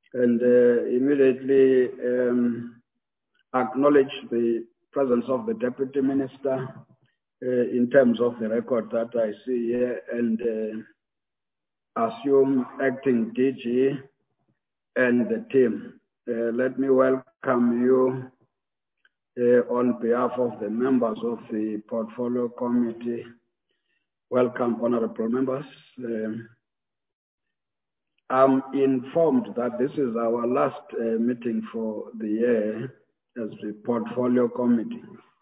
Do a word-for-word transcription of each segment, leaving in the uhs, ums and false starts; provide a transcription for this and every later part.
and uh, immediately um, acknowledge the presence of the Deputy Minister uh, in terms of the record that I see here, and uh, assume acting D G and the team. Uh, let me welcome you uh, on behalf of the members of the Portfolio Committee. Welcome, honorable members. Um, I'm informed that this is our last uh, meeting for the year as the Portfolio Committee.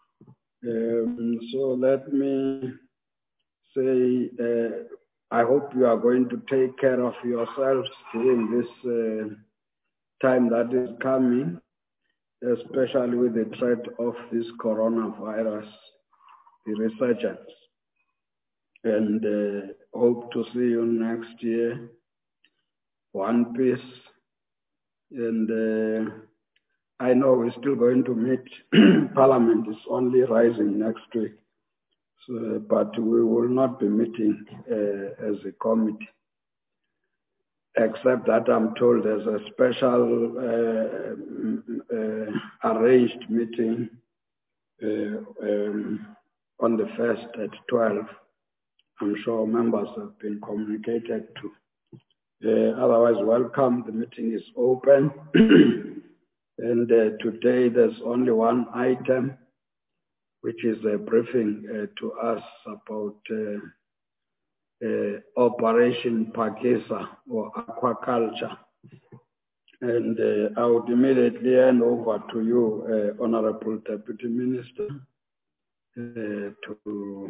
Um, so let me say, uh, I hope you are going to take care of yourselves during this uh, time that is coming, especially with the threat of this coronavirus, the resurgence. And uh, hope to see you next year. One peace. And uh, I know we're still going to meet. Parliament is only rising next week. So, but we will not be meeting uh, as a committee, except that I'm told there's a special uh, uh, arranged meeting uh, um, on the first at twelve. I'm sure members have been communicated to. Uh, otherwise, welcome. The meeting is open. And uh, today there's only one item, which is a briefing uh, to us about uh, uh, Operation Pakisa or aquaculture. And uh, I would immediately hand over to you, uh, Honorable Deputy Minister, uh, to,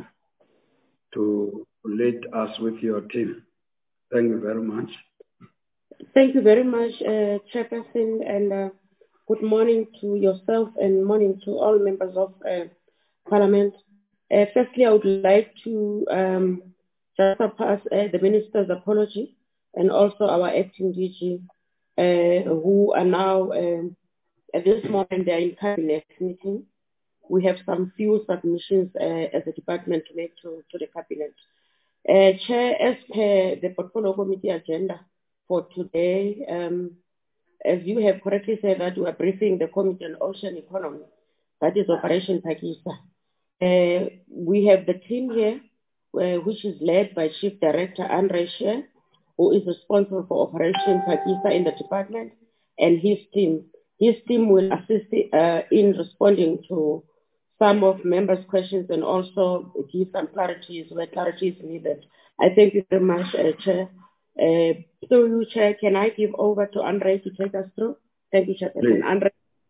to lead us with your team. Thank you very much. Thank you very much, uh, Chairperson, and uh, good morning to yourself and morning to all members of uh, Parliament. Uh, firstly, I would like to um, just pass uh, the Minister's apology and also our acting D G, uh, who are now, um, at this moment, they are in Cabinet meeting. We have some few submissions uh, as a department to make to, to the Cabinet. Uh, Chair, as per the Portfolio Committee agenda for today, um, as you have correctly said that we are briefing the Committee on Ocean Economy, that is Operation Pakisa. Uh, we have the team here, uh, which is led by Chief Director Andre Sher, who is responsible for Operation Pakisa in the department, and his team. His team will assist uh, in responding to some of members' questions and also give some clarities where clarity is needed. I thank you very much, uh, Chair. Uh, through you, Chair, can I give over to Andre to take us through? Thank you, Chairperson. Andre.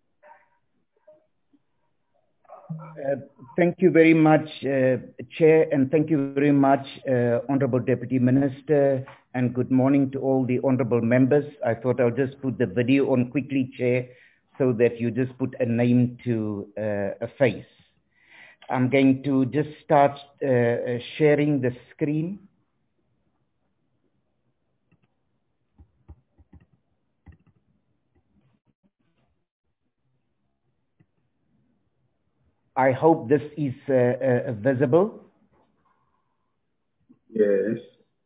Uh, thank you very much, uh, Chair, and thank you very much, uh, Honorable Deputy Minister, and good morning to all the honorable members. I thought I'll just put the video on quickly, Chair, so that you just put a name to uh, a face. I'm going to just start uh, sharing the screen. I hope this is uh, uh, visible. Yes.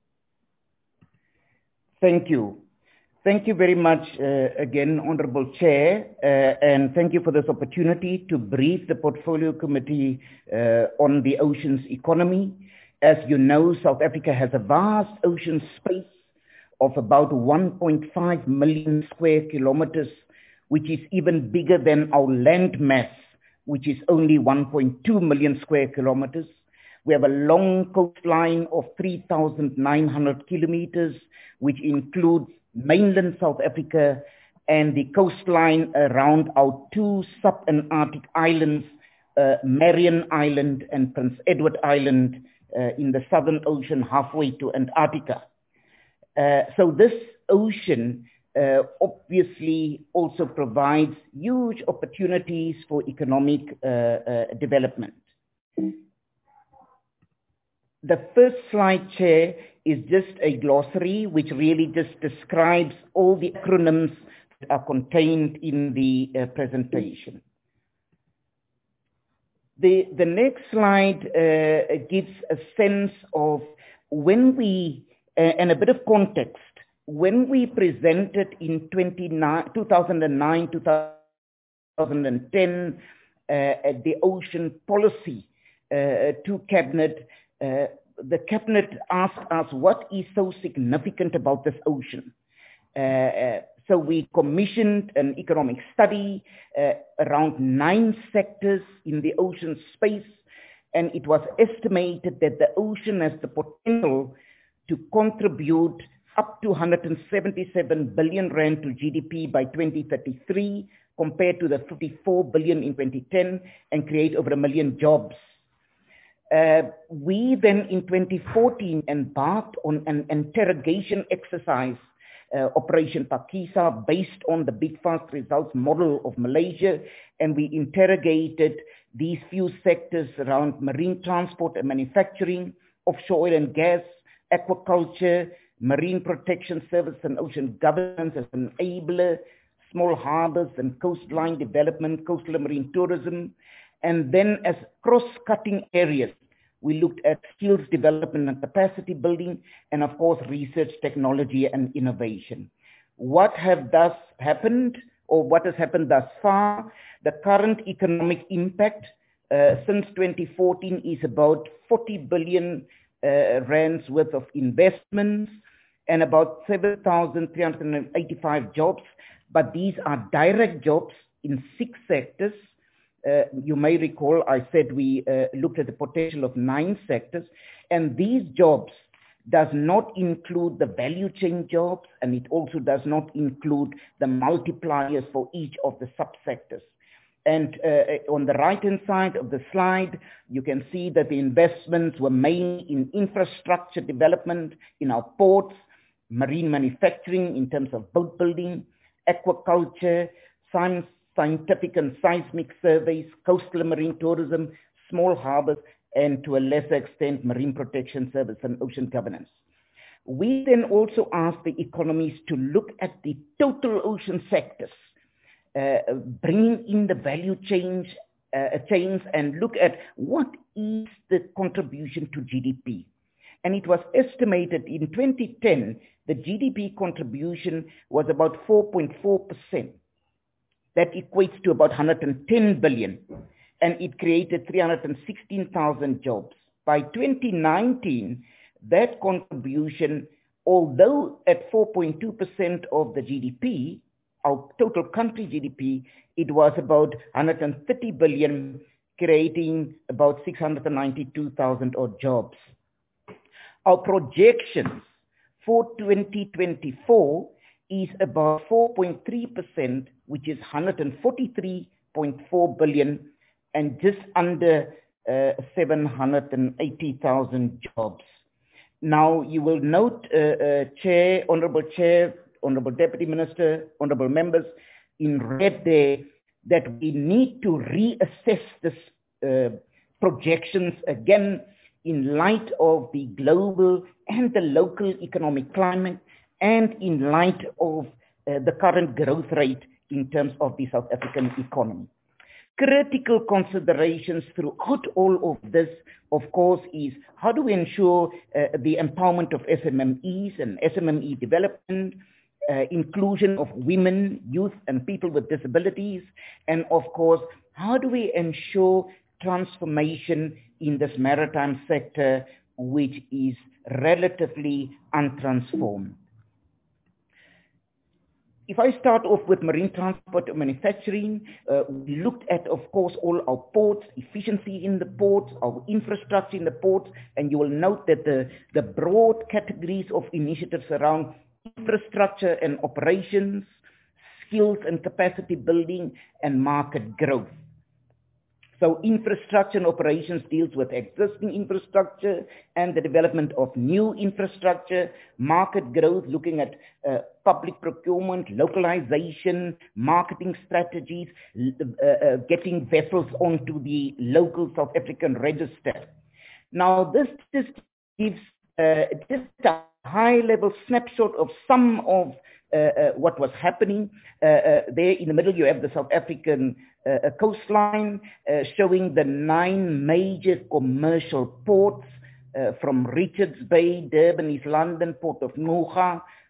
Thank you. Thank you very much uh, again, Honorable Chair, uh, and thank you for this opportunity to brief the Portfolio Committee uh, on the oceans economy. As you know, South Africa has a vast ocean space of about one point five million square kilometers, which is even bigger than our land mass, which is only one point two million square kilometers. We have a long coastline of three thousand nine hundred kilometers, which includes mainland South Africa and the coastline around our two sub-Antarctic islands, uh, Marion Island and Prince Edward Island uh, in the Southern Ocean halfway to Antarctica. Uh, so this ocean uh, obviously also provides huge opportunities for economic uh, uh, development. The first slide, Chair, is just a glossary which really just describes all the acronyms that are contained in the uh, presentation. The, the next slide uh, gives a sense of when we, uh, and a bit of context, When we presented in two thousand nine, two thousand ten uh, the ocean policy uh, to Cabinet, uh, the Cabinet asked us what is so significant about this ocean. Uh, uh, so we commissioned an economic study uh, around nine sectors in the ocean space, and it was estimated that the ocean has the potential to contribute up to one hundred seventy-seven billion rand to G D P by twenty thirty-three, compared to the fifty-four billion in twenty ten, and create over a million jobs. Uh, we then in twenty fourteen embarked on an interrogation exercise, uh, Operation Pakisa, based on the Big Fast Results model of Malaysia, and we interrogated these few sectors around marine transport and manufacturing, offshore oil and gas, aquaculture, marine protection service and ocean governance as an enabler, small harbors and coastline development, coastal and marine tourism, and then as cross-cutting areas, we looked at skills development and capacity building, and of course, research, technology, and innovation. What have thus happened, or what has happened thus far? The current economic impact uh, since twenty fourteen is about forty billion uh, rands worth of investments and about seven thousand three hundred eighty-five jobs, but these are direct jobs in six sectors. Uh, you may recall I said we uh, looked at the potential of nine sectors, and these jobs does not include the value chain jobs, and it also does not include the multipliers for each of the subsectors. And uh, on the right-hand side of the slide, you can see that the investments were mainly in infrastructure development in our ports, marine manufacturing in terms of boat building, aquaculture, science, scientific and seismic surveys, coastal and marine tourism, small harbors, and to a lesser extent, marine protection service and ocean governance. We then also asked the economies to look at the total ocean sectors, uh, bringing in the value chains, uh, chains and look at what is the contribution to G D P. And it was estimated in twenty ten, the G D P contribution was about four point four percent. That equates to about one hundred ten billion, and it created three hundred sixteen thousand jobs. By twenty nineteen, that contribution, although at four point two percent of the G D P, our total country G D P, it was about one hundred thirty billion, creating about six hundred ninety-two thousand odd jobs. Our projections for twenty twenty-four is about four point three percent, which is one hundred forty-three point four billion, and just under uh, seven hundred eighty thousand jobs. Now, you will note, uh, uh, Chair, Honorable Chair, Honorable Deputy Minister, Honorable Members, in red there, that we need to reassess this uh, projections again in light of the global and the local economic climate, and in light of uh, the current growth rate in terms of the South African economy. Critical considerations throughout all of this, of course, is how do we ensure uh, the empowerment of S M M Es and S M M E development, uh, inclusion of women, youth, and people with disabilities, and of course, how do we ensure transformation in this maritime sector, which is relatively untransformed. If I start off with marine transport and manufacturing, uh, we looked at, of course, all our ports, efficiency in the ports, our infrastructure in the ports, and you will note that the, the broad categories of initiatives around infrastructure and operations, skills and capacity building, and market growth. So infrastructure and operations deals with existing infrastructure and the development of new infrastructure, market growth, looking at uh, public procurement, localization, marketing strategies, uh, uh, getting vessels onto the local South African register. Now, this just gives uh, just a high-level snapshot of some of uh, uh, what was happening. Uh, uh, there in the middle, you have the South African uh, coastline uh, showing the nine major commercial ports uh, from Richards Bay, Durban, East London, Port of Ngqura,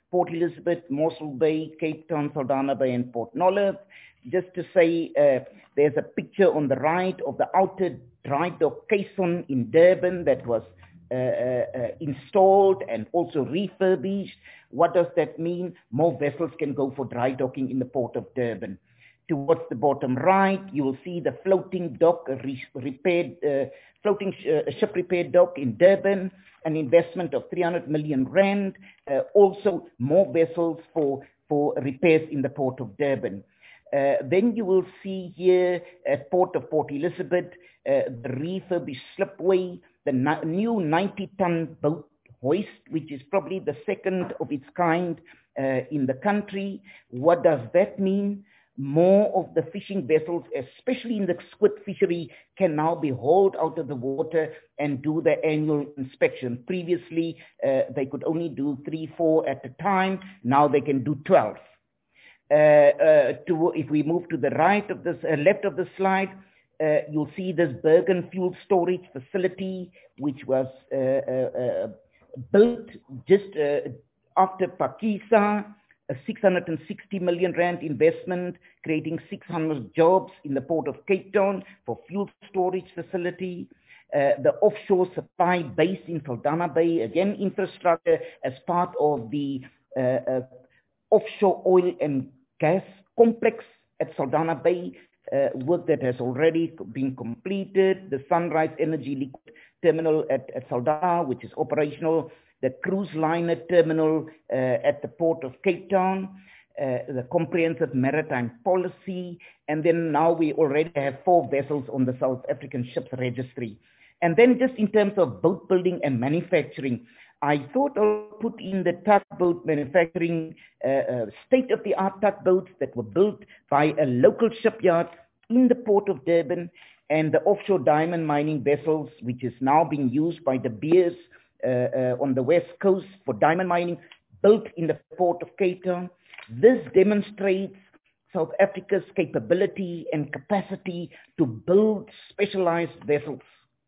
Port Elizabeth, Mossel Bay, Cape Town, Saldanha Bay, and Port Nolloth. Just to say, uh, there's a picture on the right of the outer dry dock caisson in Durban that was uh, uh, uh, installed and also refurbished. What does that mean? More vessels can go for dry docking in the port of Durban. Towards the bottom right, you will see the floating dock, a re repaired, uh, floating sh uh, ship repair dock in Durban, an investment of three hundred million rand, uh, also more vessels for, for repairs in the port of Durban. Uh, then you will see here at Port of Port Elizabeth, uh, the refurbished slipway, the new ninety ton boat hoist, which is probably the second of its kind uh, in the country. What does that mean? More of the fishing vessels, especially in the squid fishery, can now be hauled out of the water and do the annual inspection. Previously, uh, they could only do three, four at a time. Now they can do twelve. Uh, uh, to, if we move to the right of this, uh, left of the slide, uh, you'll see this Bergen fuel storage facility, which was uh, uh, uh, built just uh, after Phakisa, a six hundred sixty million rand investment, creating six hundred jobs in the port of Cape Town for fuel storage facility. Uh, the offshore supply base in Saldanha Bay, again infrastructure as part of the uh, uh, offshore oil and gas complex at Saldanha Bay, uh, work that has already been completed. The Sunrise Energy Liquid Terminal at, at Saldanha, which is operational. The cruise liner terminal uh, at the port of Cape Town, uh, the comprehensive maritime policy, and then now we already have four vessels on the South African Ships Registry. And then just in terms of boat building and manufacturing, I thought I'll put in the tugboat manufacturing, uh, uh, state-of-the-art tugboats that were built by a local shipyard in the port of Durban, and the offshore diamond mining vessels, which is now being used by De Beers uh, uh, on the west coast for diamond mining, built in the port of Cape Town. This demonstrates South Africa's capability and capacity to build specialized vessels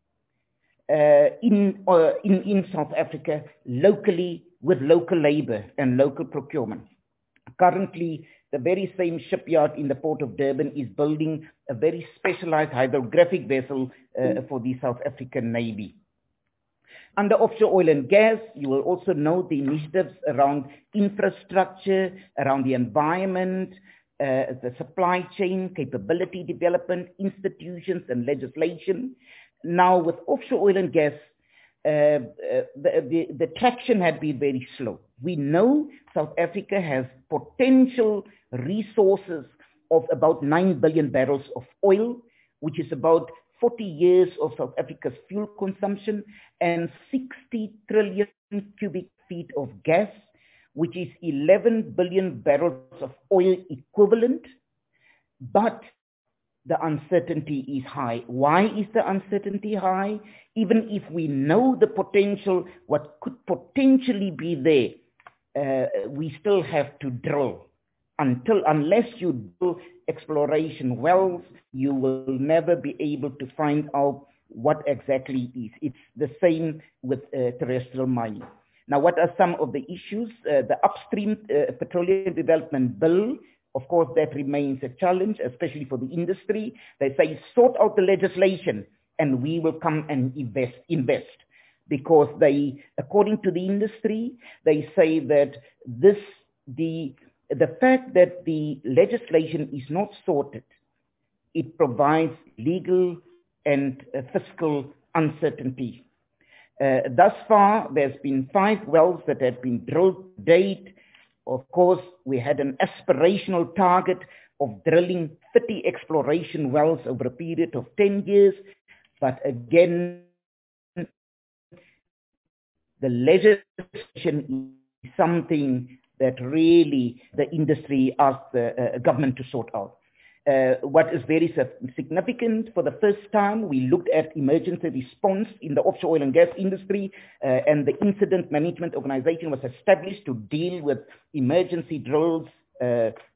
Uh, in, uh, in, in South Africa, locally, with local labor and local procurement. Currently, the very same shipyard in the port of Durban is building a very specialized hydrographic vessel uh, for the South African Navy. Under offshore oil and gas, you will also know the initiatives around infrastructure, around the environment, uh, the supply chain, capability development, institutions and legislation. Now, with offshore oil and gas, uh, uh, the, the, the traction had been very slow. We know South Africa has potential resources of about nine billion barrels of oil, which is about forty years of South Africa's fuel consumption, and sixty trillion cubic feet of gas, which is eleven billion barrels of oil equivalent. But the uncertainty is high. Why is the uncertainty high? Even if we know the potential, what could potentially be there, uh, we still have to drill. Until, unless you do exploration wells, you will never be able to find out what exactly is. It's the same with uh, terrestrial mining. Now, what are some of the issues? Uh, the upstream uh, petroleum development bill, of course, that remains a challenge, especially for the industry. They say, sort out the legislation and we will come and invest, invest. Because they, according to the industry, they say that this, the, the fact that the legislation is not sorted, it provides legal and uh, fiscal uncertainty. Uh, thus far, there's been five wells that have been drilled to date. Of course, we had an aspirational target of drilling thirty exploration wells over a period of ten years. But again, the legislation is something that really the industry asked the uh, government to sort out. Uh, what is very significant, for the first time, we looked at emergency response in the offshore oil and gas industry, uh, and the incident management organization was established to deal with emergency drills uh,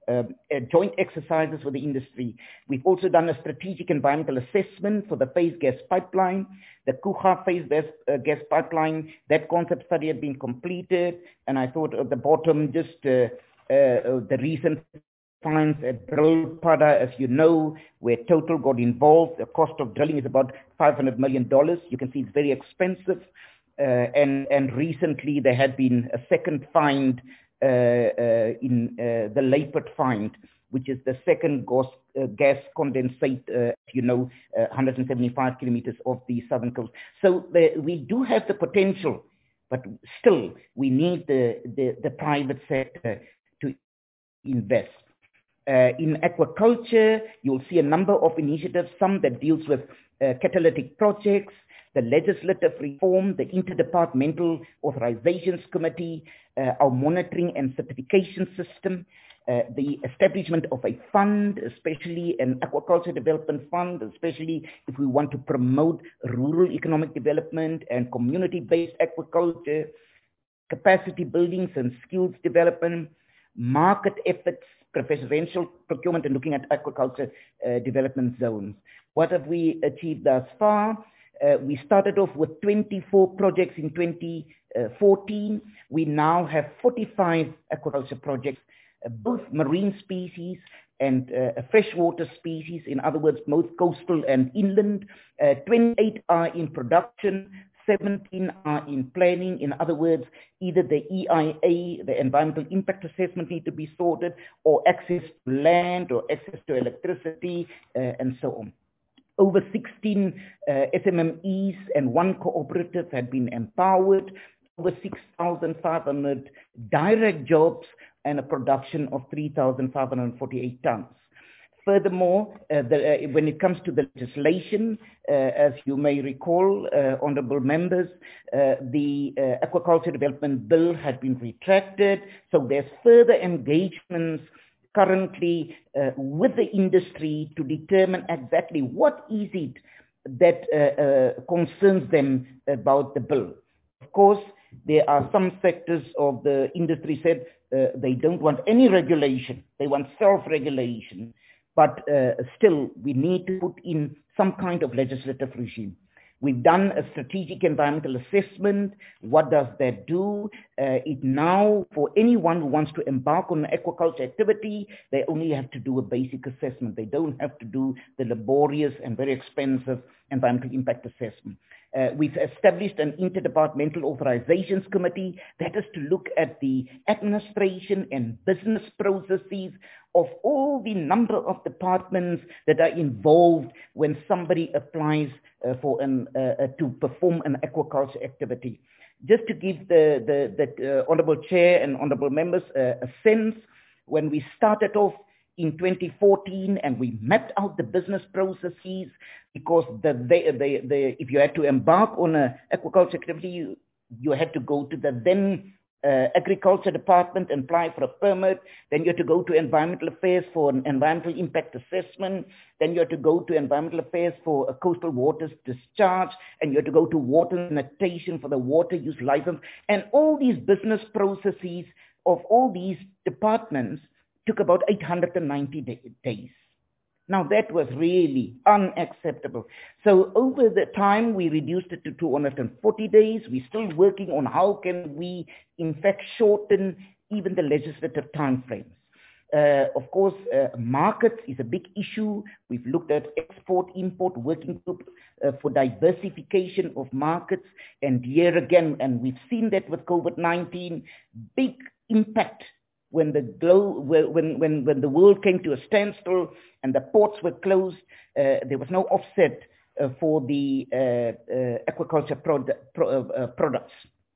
uh, uh, joint exercises with the industry. We've also done a strategic environmental assessment for the phase gas pipeline, the Coega phase gas, uh, gas pipeline. That concept study had been completed, and I thought at the bottom just uh, uh, the recent finds at Brulpadda, as you know, where Total got involved. The cost of drilling is about five hundred million dollars. You can see it's very expensive. Uh, and, and recently there had been a second find uh, uh, in uh, the Leipert find, which is the second gas, uh, gas condensate, uh, you know, uh, one hundred seventy-five kilometers off the southern coast. So the, we do have the potential, but still we need the, the, the private sector to invest. Uh, in aquaculture, you'll see a number of initiatives, some that deals with uh, catalytic projects, the legislative reform, the interdepartmental authorizations committee, uh, our monitoring and certification system, uh, the establishment of a fund, especially an aquaculture development fund, especially if we want to promote rural economic development and community-based aquaculture, capacity buildings and skills development, market efforts, preferential procurement, and looking at aquaculture uh, development zones. What have we achieved thus far? Uh, we started off with twenty-four projects in twenty fourteen. We now have forty-five aquaculture projects, uh, both marine species and uh, freshwater species, in other words, both coastal and inland. Uh, twenty-eight are in production, seventeen are in planning. In other words, either the E I A, the environmental impact assessment, need to be sorted, or access to land or access to electricity, uh, and so on. Over sixteen uh, S M M Es and one cooperative had been empowered, over six thousand five hundred direct jobs, and a production of three thousand five hundred forty-eight tons. Furthermore, uh, the, uh, when it comes to the legislation, uh, as you may recall, uh, honourable members, uh, the uh, Aquaculture Development Bill had been retracted, so there's further engagements currently uh, with the industry to determine exactly what is it that uh, uh, concerns them about the bill. Of course, there are some sectors of the industry said uh, they don't want any regulation, they want self-regulation. But uh, still, we need to put in some kind of legislative regime. We've done a strategic environmental assessment. What does that do? Uh, it now, for anyone who wants to embark on an aquaculture activity, they only have to do a basic assessment. They don't have to do the laborious and very expensive environmental impact assessment. Uh, we've established an interdepartmental authorizations committee that is to look at the administration and business processes of all the number of departments that are involved when somebody applies uh, for an, uh, uh, to perform an aquaculture activity. Just to give the, the, the uh, Honourable Chair and Honourable Members uh, a sense, when we started off in twenty fourteen and we mapped out the business processes, because the, the, the, the, if you had to embark on an aquaculture activity, you, you had to go to the then Uh, agriculture department and apply for a permit, then you have to go to environmental affairs for an environmental impact assessment, then you have to go to environmental affairs for a coastal waters discharge, and you have to go to water sanitation for the water use license, and all these business processes of all these departments took about eight hundred ninety day, days. Now that was really unacceptable. So over the time, we reduced it to two hundred forty days. We're still working on how can we, in fact, shorten even the legislative timeframes. Uh, of course, uh, markets is a big issue. We've looked at export-import working group uh, for diversification of markets. And here again, and we've seen that with COVID nineteen, big impact when the glo- when, when, when the world came to a standstill and the ports were closed, uh, there was no offset uh, for the uh, uh, aquaculture product, pro, uh, products.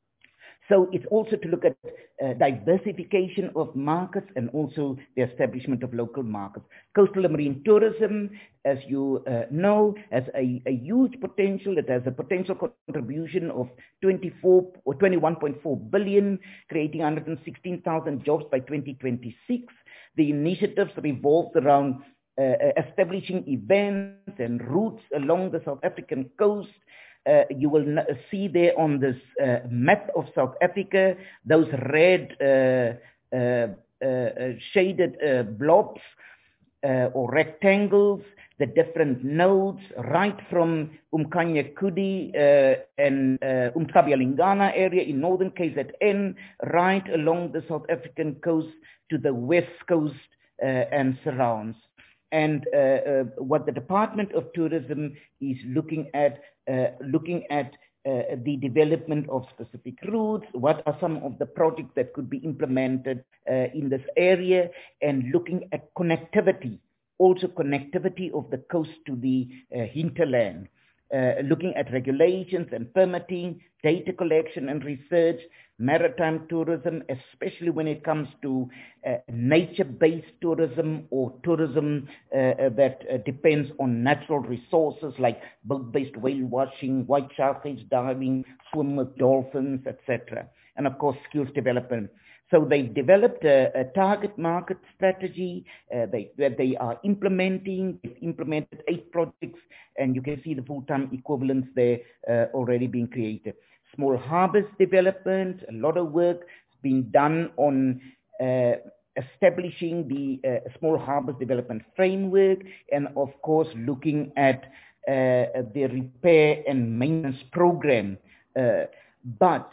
So it's also to look at uh, diversification of markets and also the establishment of local markets. Coastal and marine tourism, as you uh, know, has a, a huge potential. It has a potential contribution of twenty-four or twenty-one point four billion, creating one hundred sixteen thousand jobs by twenty twenty-six. The initiatives revolved around uh, establishing events and routes along the South African coast. Uh, you will see there on this uh, map of South Africa, those red uh, uh, uh, uh, shaded uh, blobs uh, or rectangles, the different nodes, right from Umkanya Kudi uh, and uh, Umkabialingana area in northern K Z N, right along the South African coast to the west coast uh, and surrounds. And uh, uh, what the Department of Tourism is looking at, uh, looking at uh, the development of specific routes, what are some of the projects that could be implemented uh, in this area, and looking at connectivity, also connectivity of the coast to the uh, hinterland, uh, looking at regulations and permitting, data collection and research, maritime tourism, especially when it comes to uh, nature-based tourism or tourism uh, uh, that uh, depends on natural resources like boat-based whale watching, white shark cage diving, swim with dolphins, et cetera. And of course, skills development. So they've developed a, a target market strategy uh, they, that they are implementing. They've implemented eight projects, and you can see the full-time equivalents there uh, already being created. Small harbors development, a lot of work has been done on uh, establishing the uh, small harbors development framework, and of course looking at uh, the repair and maintenance program. Uh, but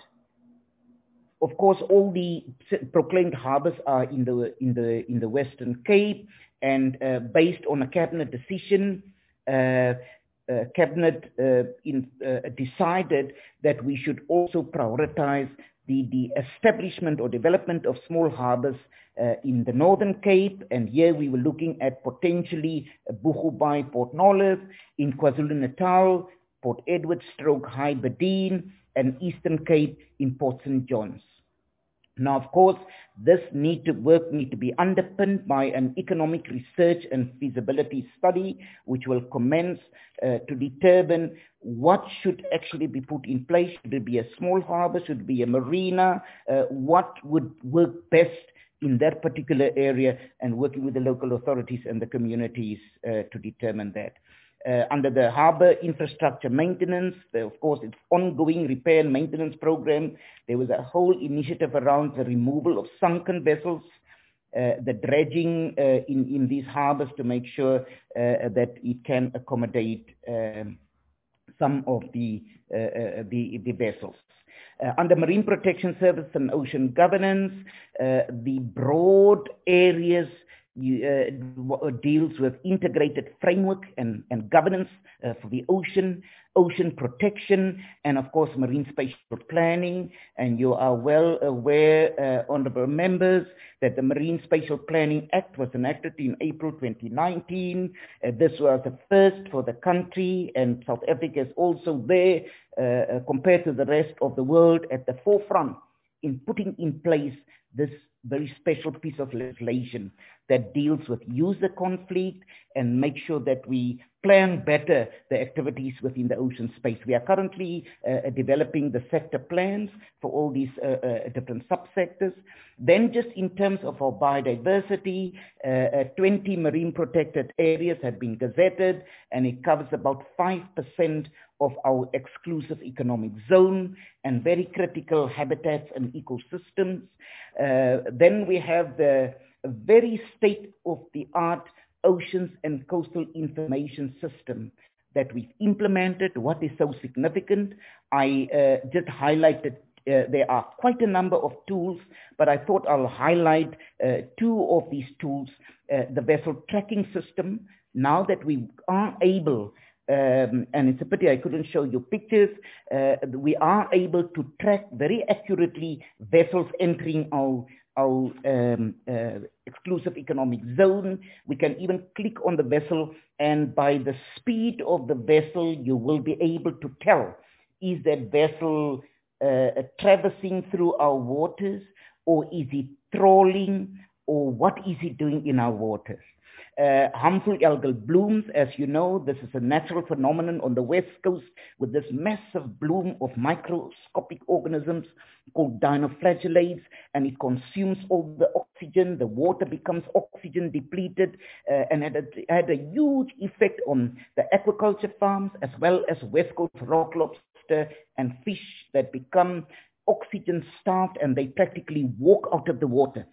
of course, all the proclaimed harbors are in the in the in the Western Cape, and uh, based on a cabinet decision, uh, uh, cabinet uh, in, uh, decided that we should also prioritize the the establishment or development of small harbors uh, in the Northern Cape, and here we were looking at potentially Boegoebaai, Port Nolloth, in KwaZulu-Natal, Port Edward, Stroke, High Bedine, and Eastern Cape in Port Saint John's. Now, of course, this need to work need to be underpinned by an economic research and feasibility study, which will commence uh, to determine what should actually be put in place. Should it be a small harbor? Should it be a marina? Uh, what would work best in that particular area, and working with the local authorities and the communities uh, to determine that. Uh, under the harbour infrastructure maintenance, the, of course, it's ongoing repair and maintenance program. There was a whole initiative around the removal of sunken vessels, uh, the dredging uh, in, in these harbours to make sure uh, that it can accommodate um, some of the, uh, uh, the, the vessels. Uh, under Marine Protection Service and Ocean Governance, uh, the broad areas Uh, deals with integrated framework and, and governance uh, for the ocean, ocean protection, and of course marine spatial planning. And you are well aware, uh, honorable members, that the Marine Spatial Planning Act was enacted in April twenty nineteen. Uh, this was a first for the country, and South Africa is also there uh, compared to the rest of the world at the forefront in putting in place this very special piece of legislation that deals with user conflict and make sure that we plan better the activities within the ocean space. We are currently uh, developing the sector plans for all these uh, uh, different subsectors. Then just in terms of our biodiversity, uh, uh, twenty marine protected areas have been gazetted, and it covers about five percent of our exclusive economic zone and very critical habitats and ecosystems. Uh, then we have the very state-of-the-art oceans and coastal information system that we've implemented. What is so significant? I uh, just highlighted uh, there are quite a number of tools, but I thought I'll highlight uh, two of these tools. Uh, the vessel tracking system, now that we are able Um, and it's a pity I couldn't show you pictures, uh, we are able to track very accurately vessels entering our, our um, uh, exclusive economic zone. We can even click on the vessel, and by the speed of the vessel, you will be able to tell, is that vessel uh, traversing through our waters, or is it trawling, or what is it doing in our waters? Uh, harmful algal blooms, as you know, this is a natural phenomenon on the west coast with this massive bloom of microscopic organisms called dinoflagellates, and it consumes all the oxygen. The water becomes oxygen depleted, uh, and it had, had a huge effect on the aquaculture farms as well as west coast rock lobster and fish that become oxygen starved, and they practically walk out of the water.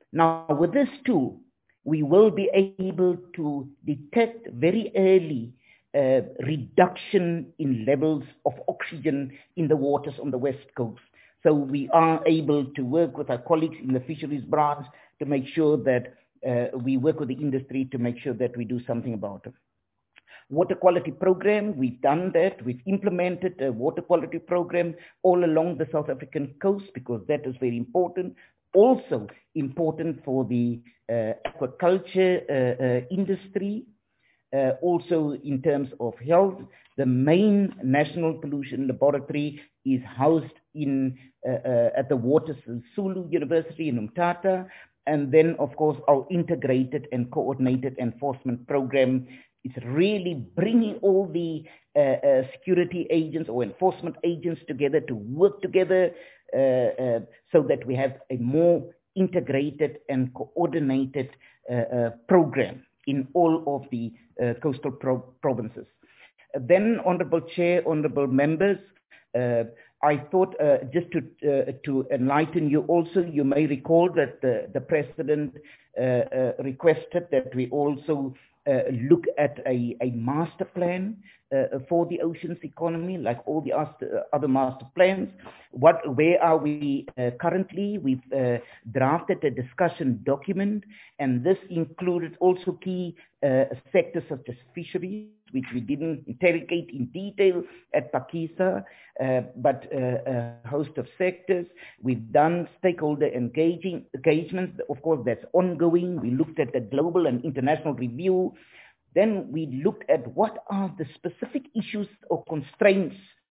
Now, with this tool, we will be able to detect very early uh, reduction in levels of oxygen in the waters on the West Coast. So we are able to work with our colleagues in the fisheries branch to make sure that uh, we work with the industry to make sure that we do something about it. Water quality program, we've done that. We've implemented a water quality program all along the South African coast because that is very important. Also important for the uh, aquaculture uh, uh, industry. Uh, also in terms of health, the main National Pollution Laboratory is housed in uh, uh, at the Waters Sisulu University in Umtata. And then, of course, our integrated and coordinated enforcement program is really bringing all the uh, uh, security agents or enforcement agents together to work together uh, uh, so that we have a more integrated and coordinated uh, uh, program in all of the uh, coastal pro provinces. Uh, then, Honorable Chair, Honorable Members, uh, I thought uh, just to uh, to enlighten you also, you may recall that the, the President uh, uh, requested that we also uh, look at a, a master plan uh, for the oceans economy, like all the other master plans. What, where are we uh, currently? We've uh, drafted a discussion document, and this included also key uh, sectors such as fisheries, which we didn't interrogate in detail at Phakisa, uh, but uh, a host of sectors. We've done stakeholder engaging engagements. Of course, that's ongoing. We looked at the global and international review. Then we looked at what are the specific issues or constraints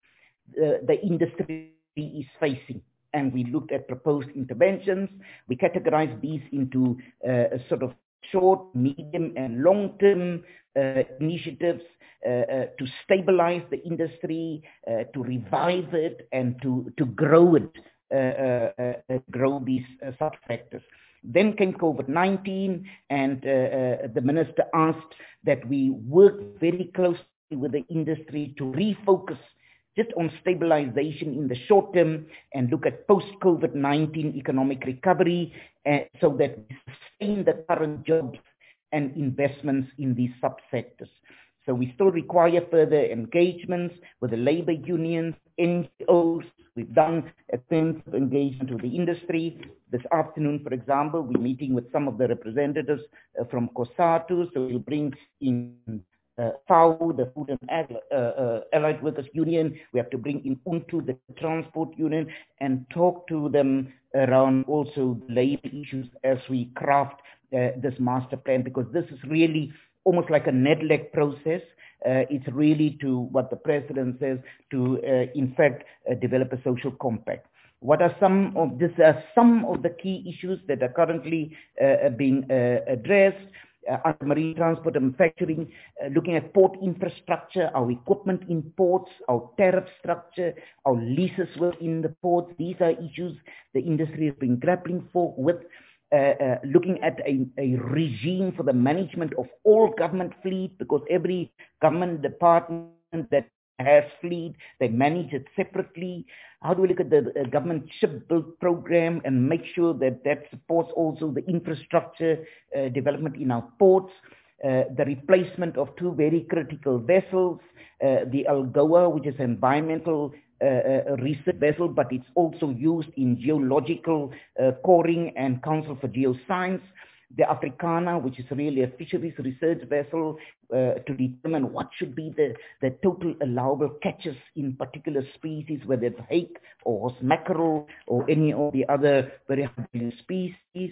uh, the industry is facing. And we looked at proposed interventions. We categorized these into uh, a sort of short, medium, and long-term uh, initiatives uh, uh, to stabilize the industry, uh, to revive it, and to, to grow it, uh, uh, uh, grow these uh, sub-sectors. Then came COVID nineteen, and uh, uh, the minister asked that we work very closely with the industry to refocus just on stabilization in the short term and look at post-COVID nineteen economic recovery uh, so that we sustain the current jobs and investments in these subsectors. So we still require further engagements with the labor unions, N G Os. We've done extensive engagement with the industry. This afternoon, for example, we're meeting with some of the representatives uh, from COSATU, so we'll bring in Uh, F A O, the Food and Ag, uh, uh, Allied Workers Union. We have to bring in U N T U, the Transport Union, and talk to them around also labor issues as we craft uh, this master plan, because this is really almost like a N E D L E C process. Uh, it's really to what the President says, to uh, in fact uh, develop a social compact. What are some of this? Are some of the key issues that are currently uh, being uh, addressed? Uh, marine transport and manufacturing, uh, looking at port infrastructure, our equipment in ports, our tariff structure, our leases within the ports. These are issues the industry has been grappling for with, uh, uh, looking at a, a regime for the management of all government fleet, because every government department that has fleet, they manage it separately. How do we look at the uh, government shipbuild program and make sure that that supports also the infrastructure uh, development in our ports, uh, the replacement of two very critical vessels, uh, the Algoa, which is an environmental uh, uh, research vessel, but it's also used in geological uh, coring and Council for Geoscience. The Africana, which is really a fisheries research vessel uh, to determine what should be the, the total allowable catches in particular species, whether it's hake or horse mackerel or any of the other very high species.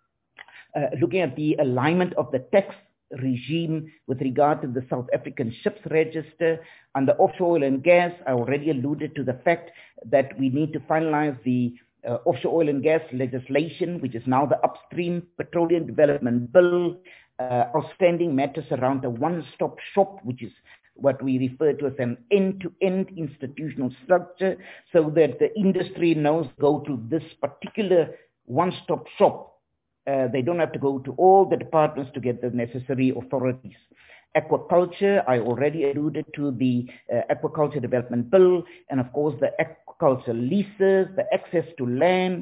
Uh, looking at the alignment of the tax regime with regard to the South African Ships Register. Under offshore oil and gas, I already alluded to the fact that we need to finalize the Uh, offshore oil and gas legislation, which is now the Upstream Petroleum Development Bill, uh, outstanding matters around a one-stop shop, which is what we refer to as an end-to-end institutional structure, so that the industry knows go to this particular one-stop shop. Uh, they don't have to go to all the departments to get the necessary authorities. Aquaculture, I already alluded to the uh, Aquaculture Development Bill, and of course the aquaculture leases, the access to land,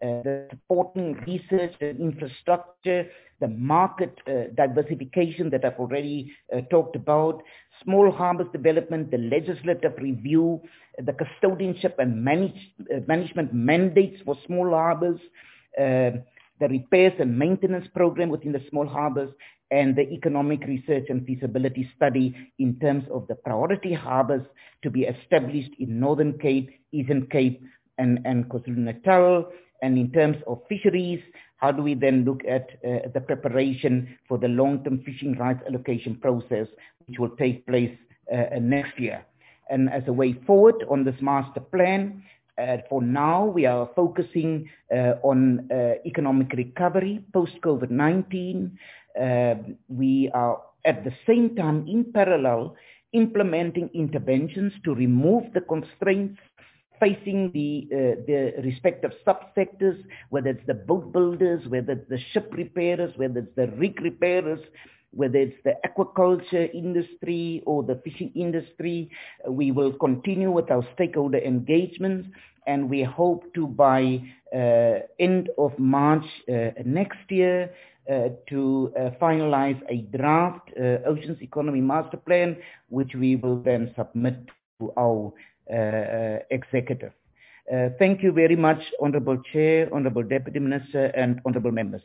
uh, the supporting research and infrastructure, the market uh, diversification that I've already uh, talked about, small harbours development, the legislative review, the custodianship and manage, uh, management mandates for small harbours, uh, the repairs and maintenance program within the small harbours, and the economic research and feasibility study in terms of the priority harbours to be established in Northern Cape, Eastern Cape, and, and KwaZulu-Natal. And in terms of fisheries, how do we then look at uh, the preparation for the long-term fishing rights allocation process, which will take place uh, next year. And as a way forward on this master plan, uh, for now we are focusing uh, on uh, economic recovery post-COVID nineteen. Uh, we are at the same time in parallel implementing interventions to remove the constraints facing the uh, the respective subsectors, whether it's the boat builders, whether it's the ship repairers, whether it's the rig repairers, whether it's the aquaculture industry or the fishing industry. We will continue with our stakeholder engagements, and we hope to by uh, end of March uh, next year uh, to uh, finalize a draft uh, Oceans Economy Master Plan, which we will then submit to our uh, uh, executive. Uh, thank you very much, Honourable Chair, Honourable Deputy Minister, and Honourable Members.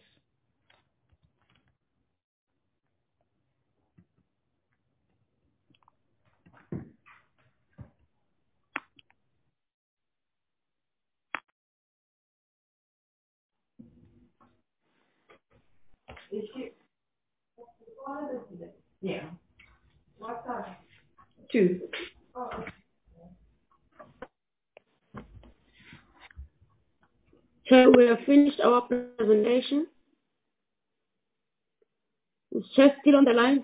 Yeah. What's that? Two. Oh. So we have finished our presentation. Is Chair still on the line?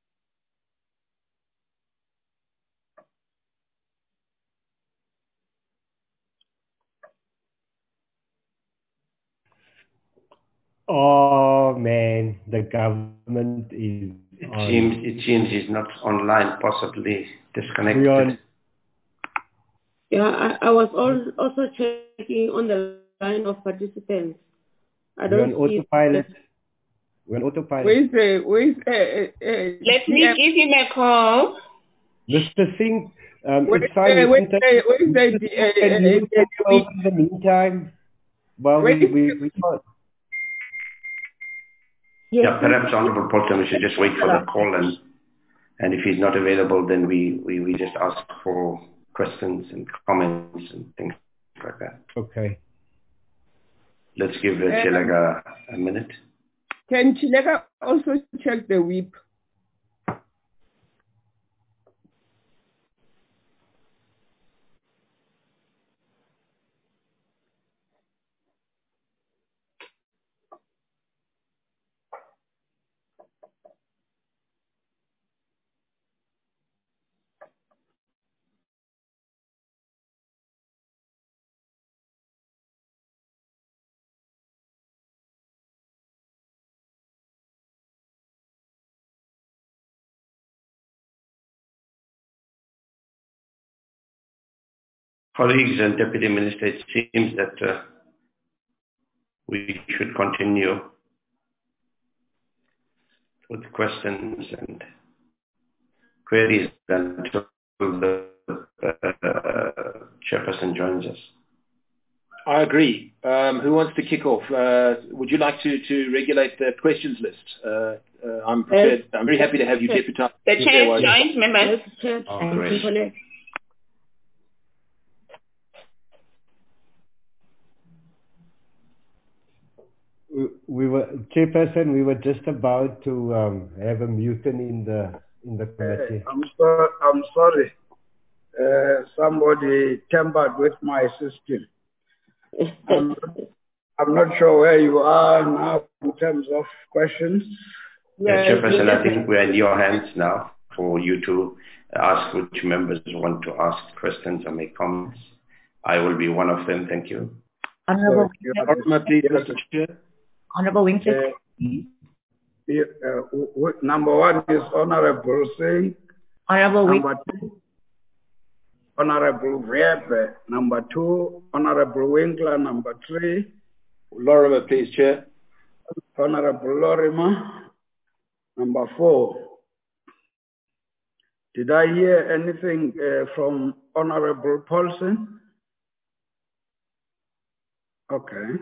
Oh man, the government is. It on. seems it seems he's not online, possibly disconnected. On. Yeah, I, I was all, also checking on the line of participants. I don't We're on see autopilot. We're on autopilot. Where's the, where's the, uh, uh, Let me uh, give him a call. Mister Singh, um, where's it's fine. the, We where's can the, where's the, take, uh, can uh, you uh, take over in the meantime while we, we, we can't. Yes. Yeah, perhaps Honourable Poulsen, we should just wait for the call, and and if he's not available, then we, we, we just ask for questions and comments and things like that. Okay. Let's give uh, Chilega a minute. Can Chilega also check the whip? Colleagues and Deputy Minister, it seems that uh, we should continue with questions and queries until the uh, chairperson joins us. I agree. Um, who wants to kick off? Uh, would you like to, to regulate the questions list? Uh, uh, I'm prepared. I'm very happy to have you deputize. The chair joins, members. Oh, great. We were, Chairperson, we were just about to um, have a mutiny in the in the committee. Uh, I'm, so, I'm sorry. Uh, somebody tampered with my system. I'm, I'm not sure where you are now in terms of questions. Yeah, Chairperson, I think we're in your hands now for you to ask which members want to ask questions or make comments. I will be one of them. Thank you. Honourable Chair. Honourable Winchester. Uh, yeah, uh, w- w- number one is Honourable Singh. Honourable Number two, Honourable Vrepe. Number two, Honourable Winkler. Number three, Lorimer, please, Chair. Honorable Lorimer. Number four. Did I hear anything uh, from Honorable Paulson? Okay.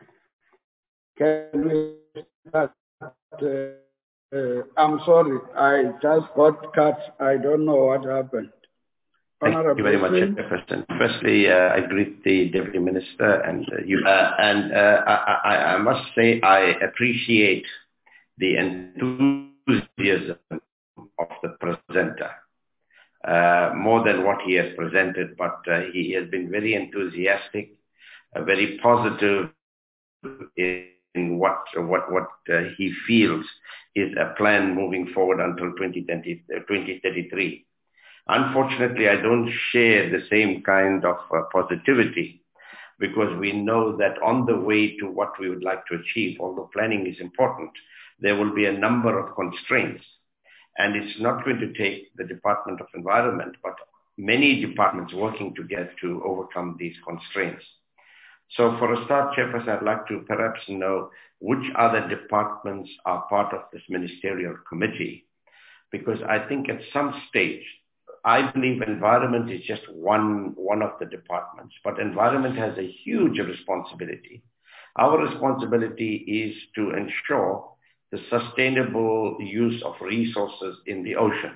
Can we start? Uh, uh, I'm sorry, I just got cut. I don't know what happened. Thank you very much, President. Firstly, uh, I greet the Deputy Minister and uh, you. Uh, and uh, I, I, I must say I appreciate the enthusiasm of the presenter. Uh, more than what he has presented, but uh, he has been very enthusiastic, uh, very positive in, in what what what uh, he feels is a plan moving forward until twenty thirty-three. Unfortunately, I don't share the same kind of uh, positivity, because we know that on the way to what we would like to achieve, although planning is important, there will be a number of constraints. And it's not going to take the Department of Environment, but many departments working together to overcome these constraints. So for a start, Chairperson, I'd like to perhaps know which other departments are part of this ministerial committee, because I think at some stage, I believe environment is just one, one of the departments, but environment has a huge responsibility. Our responsibility is to ensure the sustainable use of resources in the ocean.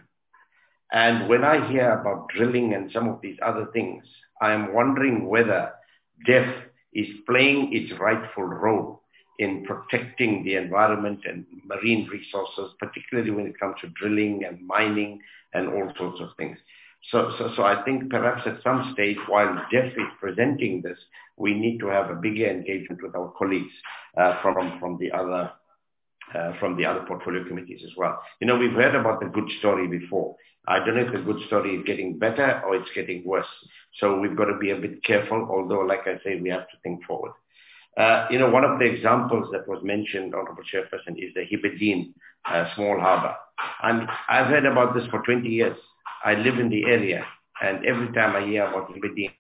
And when I hear about drilling and some of these other things, I am wondering whether D E F is playing its rightful role in protecting the environment and marine resources, particularly when it comes to drilling and mining and all sorts of things. So, so, so I think perhaps at some stage, while D E F is presenting this, we need to have a bigger engagement with our colleagues uh, from, from the other Uh, from the other portfolio committees as well. You know, we've heard about the good story before. I don't know if the good story is getting better or it's getting worse. So we've got to be a bit careful, although, like I say, we have to think forward. Uh, you know, one of the examples that was mentioned, Honorable Chairperson, is the Hebridean uh, small harbor. And I've heard about this for twenty years. I live in the area, and every time I hear about Hebridean,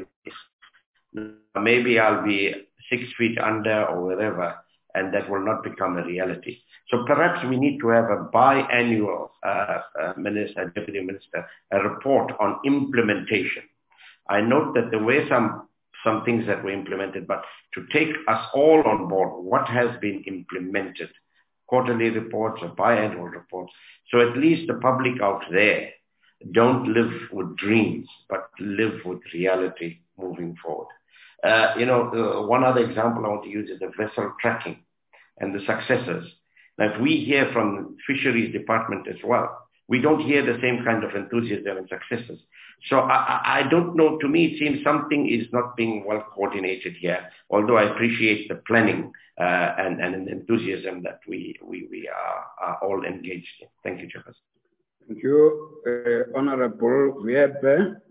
maybe I'll be six feet under or wherever, and that will not become a reality. So perhaps we need to have a biannual, uh, uh, Minister, Deputy Minister, a report on implementation. I note that there were some, some things that were implemented, but to take us all on board, what has been implemented, quarterly reports or biannual reports, so at least the public out there don't live with dreams, but live with reality moving forward. Uh, you know, uh, one other example I want to use is the vessel tracking and the successes. Now, if we hear from Fisheries Department as well, we don't hear the same kind of enthusiasm and successes. So I, I don't know, to me it seems something is not being well coordinated here, although I appreciate the planning uh, and, and enthusiasm that we, we, we are, are all engaged in. Thank you, Chairperson. Thank you, uh, Honorable Wiepe.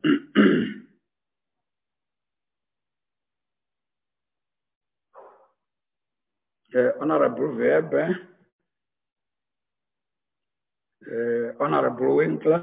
Uh, Honorable Wiepe, uh, Honorable Winkler.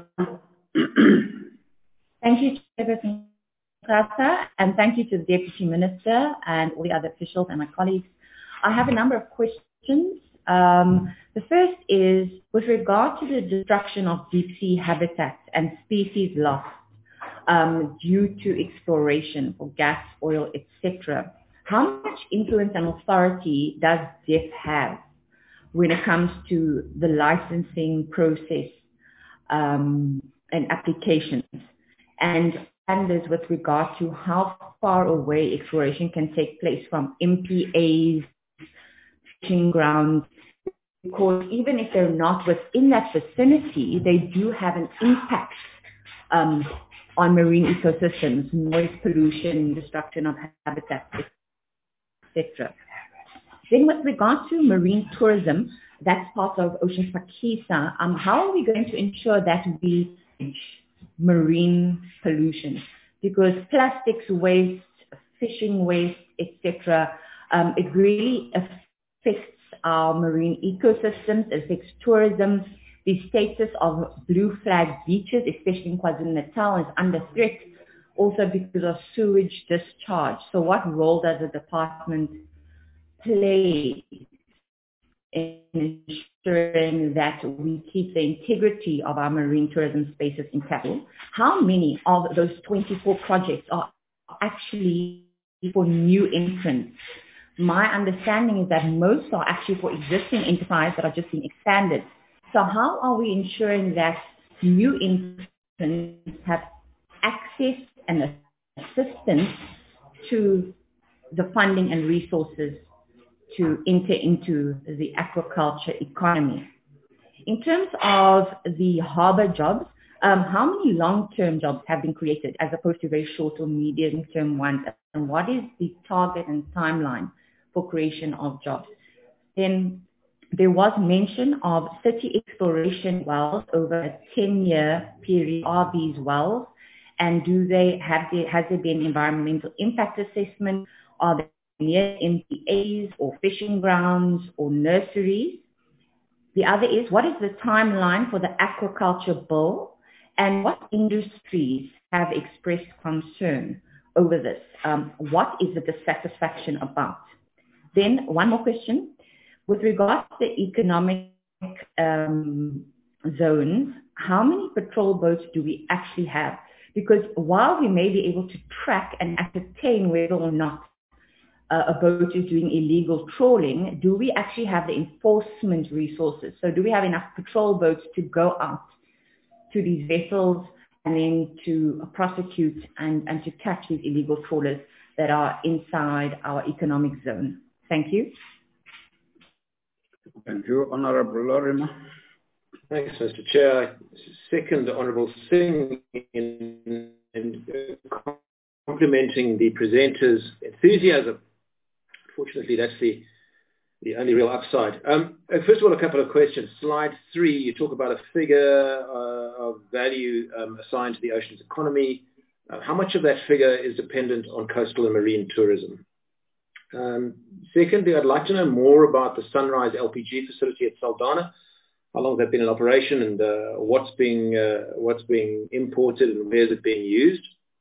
Thank you, Chairperson Kasa, and thank you to the Deputy Minister and all the other officials and my colleagues. I have a number of questions. Um, the first is with regard to the destruction of deep sea habitats and species lost um, due to exploration for gas, oil, et cetera. How much influence and authority does D E F have when it comes to the licensing process um, and applications, and standards with regard to how far away exploration can take place from M P As, fishing grounds? Because even if they're not within that vicinity, they do have an impact um, on marine ecosystems, noise pollution, destruction of habitats, et cetera. Then with regard to marine tourism, that's part of Oceans Phakisa, um, how are we going to ensure that we manage marine pollution? Because plastics waste, fishing waste, et cetera, um, it really affects our marine ecosystems, it affects tourism. The status of blue flag beaches, especially in KwaZulu-Natal, is under threat, also because of sewage discharge. So what role does the department plays in ensuring that we keep the integrity of our marine tourism spaces intact? How many of those twenty-four projects are actually for new entrants? My understanding is that most are actually for existing enterprises that are just being expanded. So how are we ensuring that new entrants have access and assistance to the funding and resources to enter into the aquaculture economy? In terms of the harbour jobs, um, how many long-term jobs have been created as opposed to very short or medium-term ones? And what is the target and timeline for creation of jobs? Then there was mention of thirty exploration wells over a ten-year period. Are these wells? And do they have the, has there been environmental impact assessment? Are they near M P As or fishing grounds or nurseries? The other is, what is the timeline for the aquaculture bill? And what industries have expressed concern over this? Um, what is the dissatisfaction about? Then one more question. With regard to the economic um, zones, how many patrol boats do we actually have? Because while we may be able to track and ascertain whether or not uh, a boat is doing illegal trawling, do we actually have the enforcement resources? So do we have enough patrol boats to go out to these vessels and then to prosecute and, and to catch these illegal trawlers that are inside our economic zone? Thank you. Thank you, Honorable Lorimer. Thanks, Mister Chair. I second Honourable Singh in, in uh, complimenting the presenters' enthusiasm. Fortunately, that's the, the only real upside. Um, first of all, a couple of questions. Slide three, you talk about a figure uh, of value um, assigned to the ocean's economy. Uh, how much of that figure is dependent on coastal and marine tourism? Um, secondly, I'd like to know more about the Sunrise L P G facility at Saldanha. How long has that been in operation, and uh, what's being uh, what's being imported and where is it being used?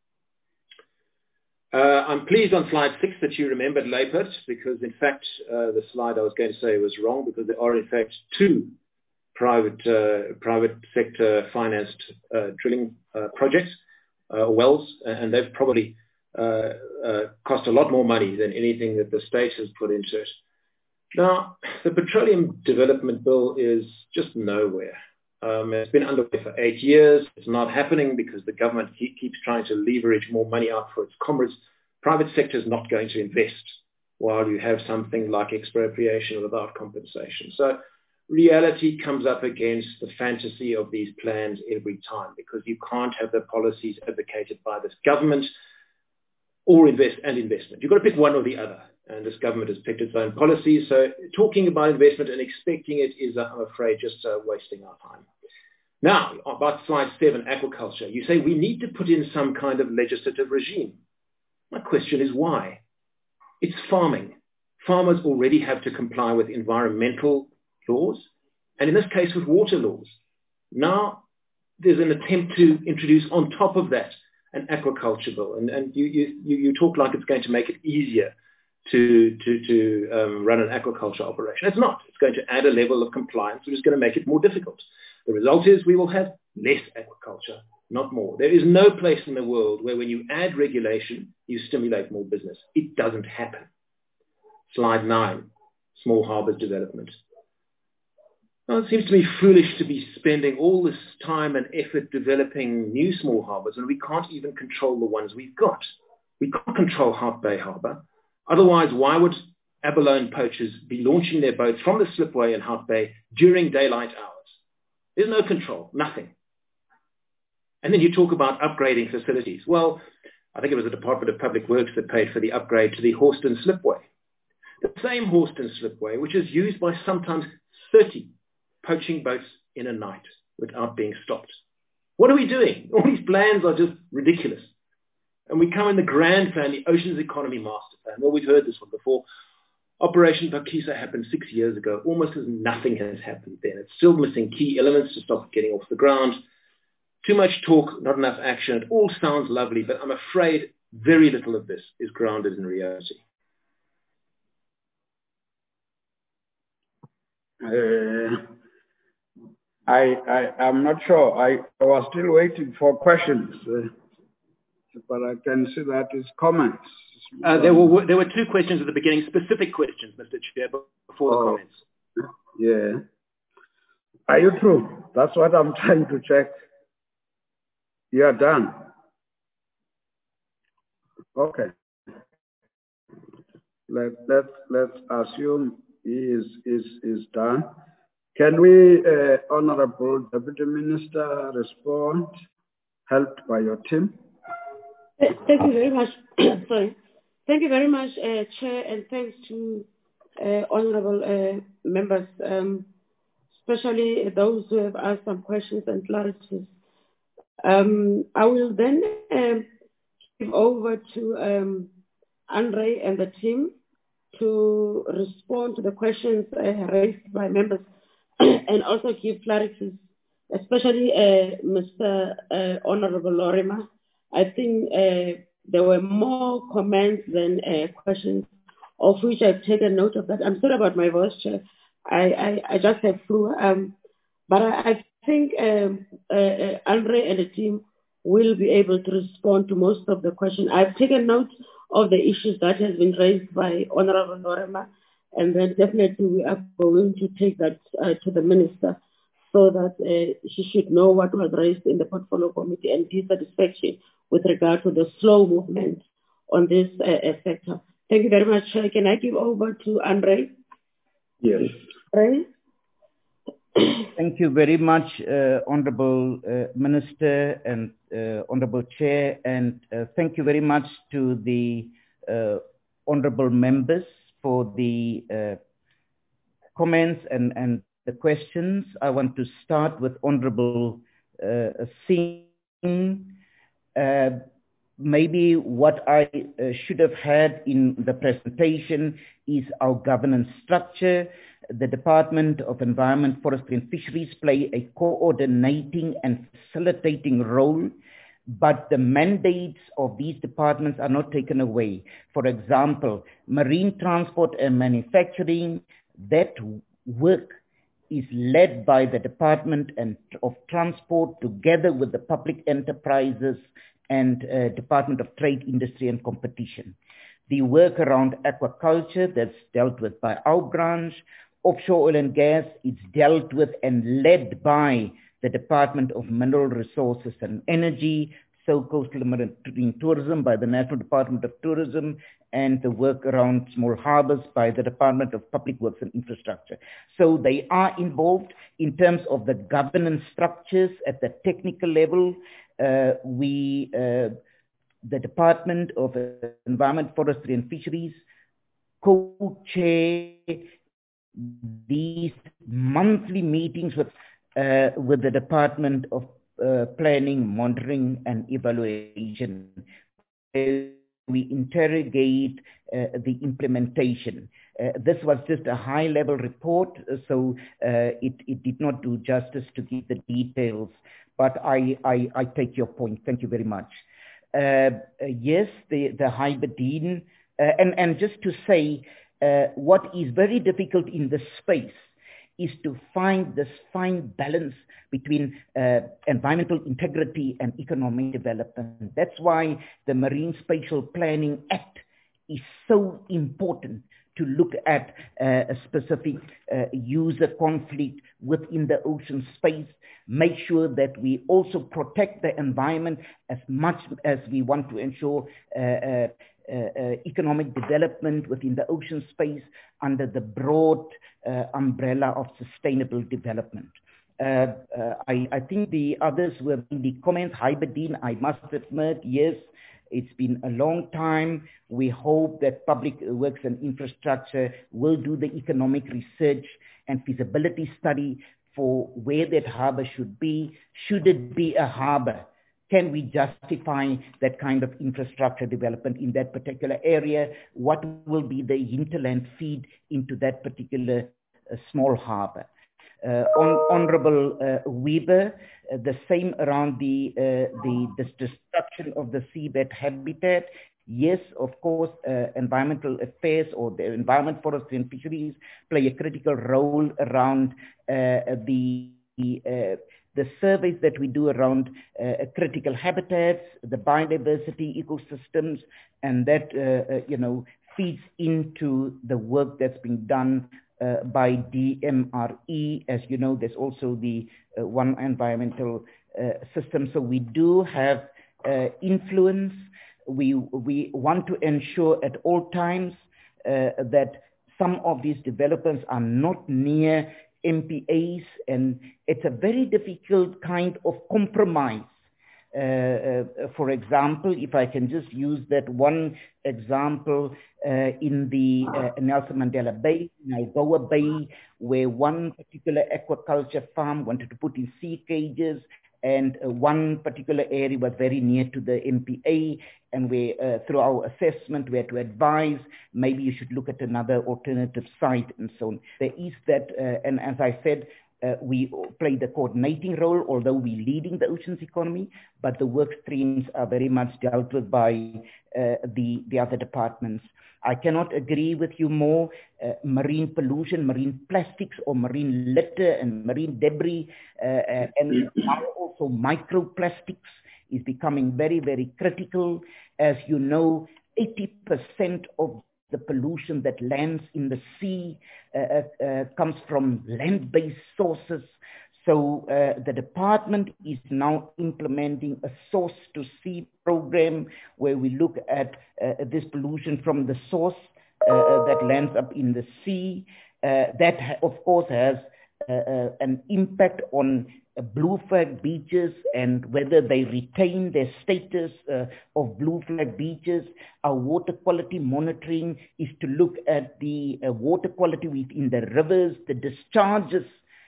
Uh, I'm pleased on slide six that you remembered Leipert, because in fact uh, the slide I was going to say was wrong, because there are in fact two private uh, private sector financed uh, drilling uh, projects, uh, wells, and they've probably uh, uh, cost a lot more money than anything that the state has put into it. Now, the Petroleum Development Bill is just nowhere. Um, it's been underway for eight years. It's not happening because the government keep, keeps trying to leverage more money out for its comrades. Private sector is not going to invest while you have something like expropriation without compensation. So reality comes up against the fantasy of these plans every time, because you can't have the policies advocated by this government or invest and investment. You've got to pick one or the other. And this government has picked its own policies. So talking about investment and expecting it is, I'm afraid, just uh, wasting our time. Now, about slide seven, aquaculture. You say we need to put in some kind of legislative regime. My question is why? It's farming. Farmers already have to comply with environmental laws, and in this case with water laws. Now there's an attempt to introduce on top of that an aquaculture bill. And, and you, you, you talk like it's going to make it easier to, to, to um, run an aquaculture operation. It's not. It's going to add a level of compliance which is going to make it more difficult. The result is we will have less aquaculture, not more. There is no place in the world where when you add regulation, you stimulate more business. It doesn't happen. Slide nine, small harbours development. Now, it seems to me foolish to be spending all this time and effort developing new small harbours when we can't even control the ones we've got. We can't control Hout Bay Harbour. Otherwise, why would abalone poachers be launching their boats from the slipway in Hout Bay during daylight hours? There's no control, nothing. And then you talk about upgrading facilities. Well, I think it was the Department of Public Works that paid for the upgrade to the Horston Slipway. The same Horston Slipway, which is used by sometimes thirty poaching boats in a night without being stopped. What are we doing? All these plans are just ridiculous. And we come in the grand plan, the Oceans Economy Master Plan. Well, we've heard this one before. Operation Phakisa happened six years ago. Almost as nothing has happened then. It's still missing key elements to stop it getting off the ground. Too much talk, not enough action. It all sounds lovely, but I'm afraid very little of this is grounded in reality. Uh, I, I, I'm not sure. I, I was still waiting for questions, uh, but I can see that it's comments. Uh, there were there were two questions at the beginning, specific questions, Mister Chair, before the oh, comments. Yeah. Are you through? That's what I'm trying to check. You are done. Okay. Let let let's assume he is is is done. Can we, uh, Honorable Deputy Minister, respond, helped by your team? Thank you very much. Sorry. Thank you very much, uh, Chair, and thanks to uh, honourable uh, members, um, especially those who have asked some questions and clarities. Um, I will then um, give over to um, Andre and the team to respond to the questions uh, raised by members and also give clarities, especially uh, Mister Uh, Honorable Lorima. I think uh, there were more comments than uh, questions, of which I've taken note of that. I'm sorry about my voice, Chair. I, I, I just have flu. Um, but I, I think um, uh, uh, Andre and the team will be able to respond to most of the questions. I've taken note of the issues that has been raised by Honorable Lorima, and then definitely we are going to take that uh, to the Minister so that uh, she should know what was raised in the Portfolio Committee and dissatisfaction with regard to the slow movement on this uh, sector. Thank you very much. Can I give over to Andre? Yes. Andre? Thank you very much, uh, Honorable uh, Minister and uh, Honorable Chair, and uh, thank you very much to the uh, Honorable members for the uh, comments and, and the questions. I want to start with Honorable uh, Singh. Uh, maybe what I uh, should have had in the presentation is our governance structure. The Department of Environment, Forestry and Fisheries play a coordinating and facilitating role, but the mandates of these departments are not taken away. For example, marine transport and manufacturing, that work is led by the Department of Transport together with the public enterprises and uh, Department of Trade, Industry and Competition. The work around aquaculture, that's dealt with by our branch. Offshore oil and gas, it's dealt with and led by the Department of Mineral Resources and Energy, so coastal marine tourism by the National Department of Tourism, and the work around small harbors by the Department of Public Works and Infrastructure. So they are involved in terms of the governance structures at the technical level. Uh, we, uh, the Department of Environment, Forestry and Fisheries co-chair these monthly meetings with uh, with the Department of uh, Planning, Monitoring and Evaluation. Uh, we interrogate uh, the implementation. Uh, this was just a high-level report, so uh, it, it did not do justice to give the details, but I, I, I take your point. Thank you very much. Uh, yes, the, the Heiberdien, uh, and, and just to say, Uh, what is very difficult in this space is to find this fine balance between uh, environmental integrity and economic development. That's why the Marine Spatial Planning Act is so important to look at uh, a specific uh, user conflict within the ocean space, make sure that we also protect the environment as much as we want to ensure uh, uh, Uh, uh, economic development within the ocean space under the broad uh, umbrella of sustainable development. Uh, uh, I, I think the others were in the comments. Heiberdien, I must admit, yes, it's been a long time. We hope that Public Works and Infrastructure will do the economic research and feasibility study for where that harbor should be. Should it be a harbor? Can we justify that kind of infrastructure development in that particular area? What will be the hinterland feed into that particular uh, small harbor? Uh, on, Honorable uh, Weber, uh, the same around the, uh, the, the destruction of the seabed habitat. Yes, of course, uh, environmental affairs or the environment, forestry and fisheries play a critical role around uh, the uh, the surveys that we do around uh, critical habitats, the biodiversity ecosystems, and that uh, uh, you know feeds into the work that's being done uh, by D M R E. As you know, there's also the uh, One Environmental uh, System. So we do have uh, influence. We we want to ensure at all times uh, that some of these developments are not near M P As, and it's a very difficult kind of compromise. Uh, uh, for example, if I can just use that one example uh, in the uh, Nelson Mandela Bay, Nagoa Bay, where one particular aquaculture farm wanted to put in sea cages, and uh, one particular area was very near to the M P A, and we, uh, through our assessment, we had to advise, maybe you should look at another alternative site and so on. There is that, uh, and as I said, uh, we play the coordinating role, although we're leading the oceans economy, but the work streams are very much dealt with by uh, the, the other departments. I cannot agree with you more. Uh, marine pollution, marine plastics or marine litter and marine debris, uh, uh, and now also microplastics is becoming very, very critical. As you know, eighty percent of the pollution that lands in the sea uh, uh, comes from land-based sources. So uh, the department is now implementing a source to sea program where we look at uh, this pollution from the source uh, that lands up in the sea. Uh, that of course has uh, uh, an impact on uh, blue flag beaches and whether they retain their status uh, of blue flag beaches. Our water quality monitoring is to look at the uh, water quality within the rivers, the discharges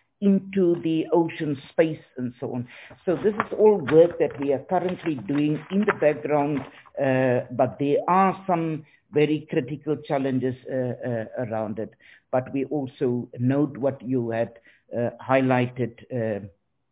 into the ocean space and so on. So this is all work that we are currently doing in the background, uh, but there are some very critical challenges uh, uh, around it. But we also note what you had uh, highlighted uh,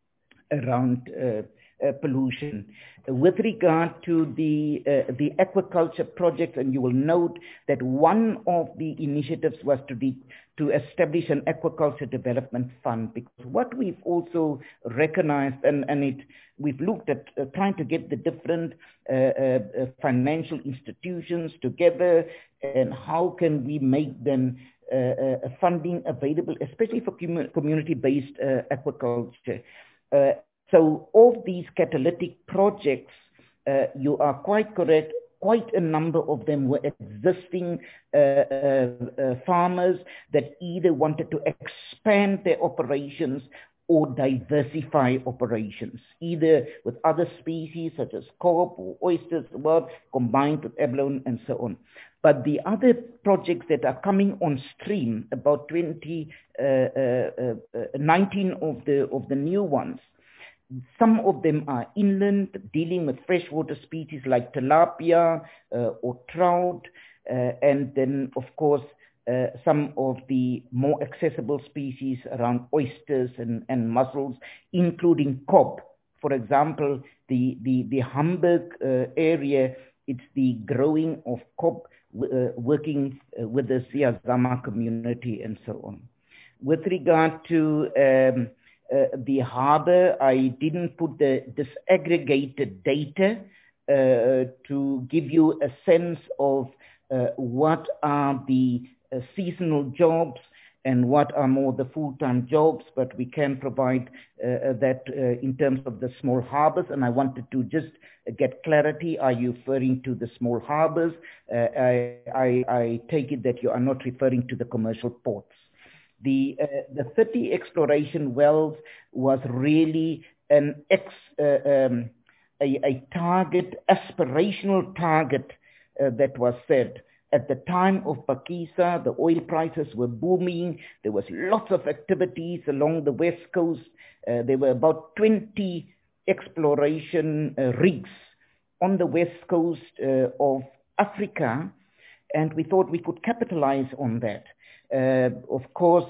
around uh, uh, pollution. With regard to the uh, the aquaculture project, and you will note that one of the initiatives was to de to establish an aquaculture development fund, because what we've also recognized, and, and it we've looked at uh, trying to get the different uh, uh, financial institutions together, and how can we make them uh, uh, funding available, especially for com community-based uh, aquaculture. Uh, So of these catalytic projects, uh, you are quite correct, quite a number of them were existing uh, uh, uh, farmers that either wanted to expand their operations or diversify operations, either with other species such as carp or oysters, well, combined with abalone and so on. But the other projects that are coming on stream, about twenty, uh, uh, uh, nineteen of the, of the new ones, some of them are inland, dealing with freshwater species like tilapia uh, or trout, uh, and then, of course, uh, some of the more accessible species around oysters and, and mussels, including cob. For example, the, the, the Hamburg uh, area, it's the growing of cob, uh, working uh, with the Siazama community and so on. With regard to um, Uh, the harbor, I didn't put the disaggregated data uh, to give you a sense of uh, what are the uh, seasonal jobs and what are more the full-time jobs, but we can provide uh, that uh, in terms of the small harbors. And I wanted to just get clarity. Are you referring to the small harbors? Uh, I, I, I take it that you are not referring to the commercial ports. The, uh, the thirty exploration wells was really an ex, uh, um, a, a target, aspirational target uh, that was set. At the time of Phakisa, the oil prices were booming. There was lots of activities along the west coast. Uh, there were about twenty exploration uh, rigs on the west coast uh, of Africa, and we thought we could capitalize on that. Uh, of course,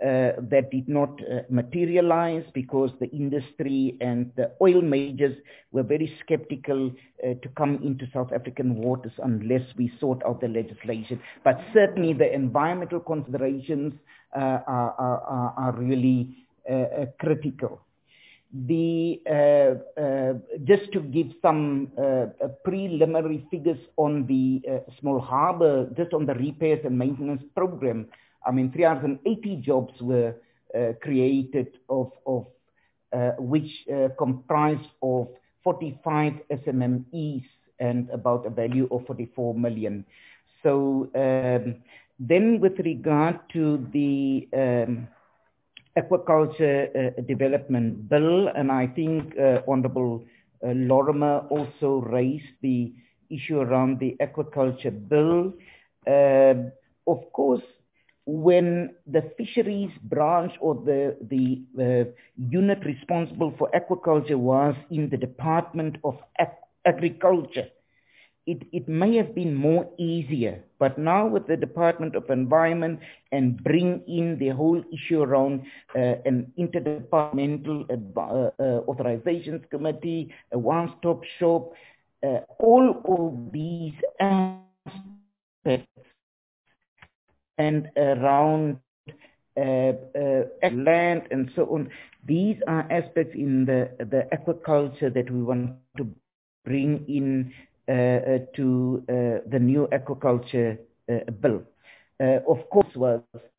uh, that did not uh, materialize because the industry and the oil majors were very skeptical uh, to come into South African waters unless we sort out the legislation. But certainly the environmental considerations uh, are, are, are really uh, uh, critical. The, uh, uh, just to give some uh, preliminary figures on the uh, small harbour, just on the repairs and maintenance program, I mean, three hundred eighty jobs were uh, created, of, of uh, which uh, comprised of forty-five S M M Es and about a value of forty-four million. So um, then with regard to the um, Aquaculture uh, Development Bill, and I think uh, Honourable uh, Lorimer also raised the issue around the Aquaculture Bill. Uh, of course, when the fisheries branch or the, the uh, unit responsible for aquaculture was in the Department of Ag- Agriculture, It, it may have been more easier, but now with the Department of Environment and bring in the whole issue around uh, an interdepartmental uh, uh, authorizations committee, a one-stop shop, uh, all of these aspects and around uh, uh, land and so on, these are aspects in the, the aquaculture that we want to bring in Uh, uh, to uh, the new aquaculture uh, bill. Uh, of course, was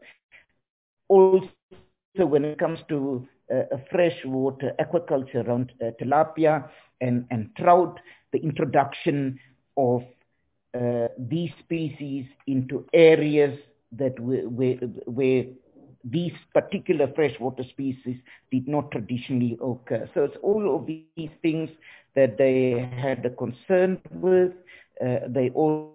also when it comes to uh, freshwater aquaculture around uh, tilapia and, and trout, the introduction of uh, these species into areas that were, where, where these particular freshwater species did not traditionally occur. So it's all of these things that they had a concern with. Uh, they all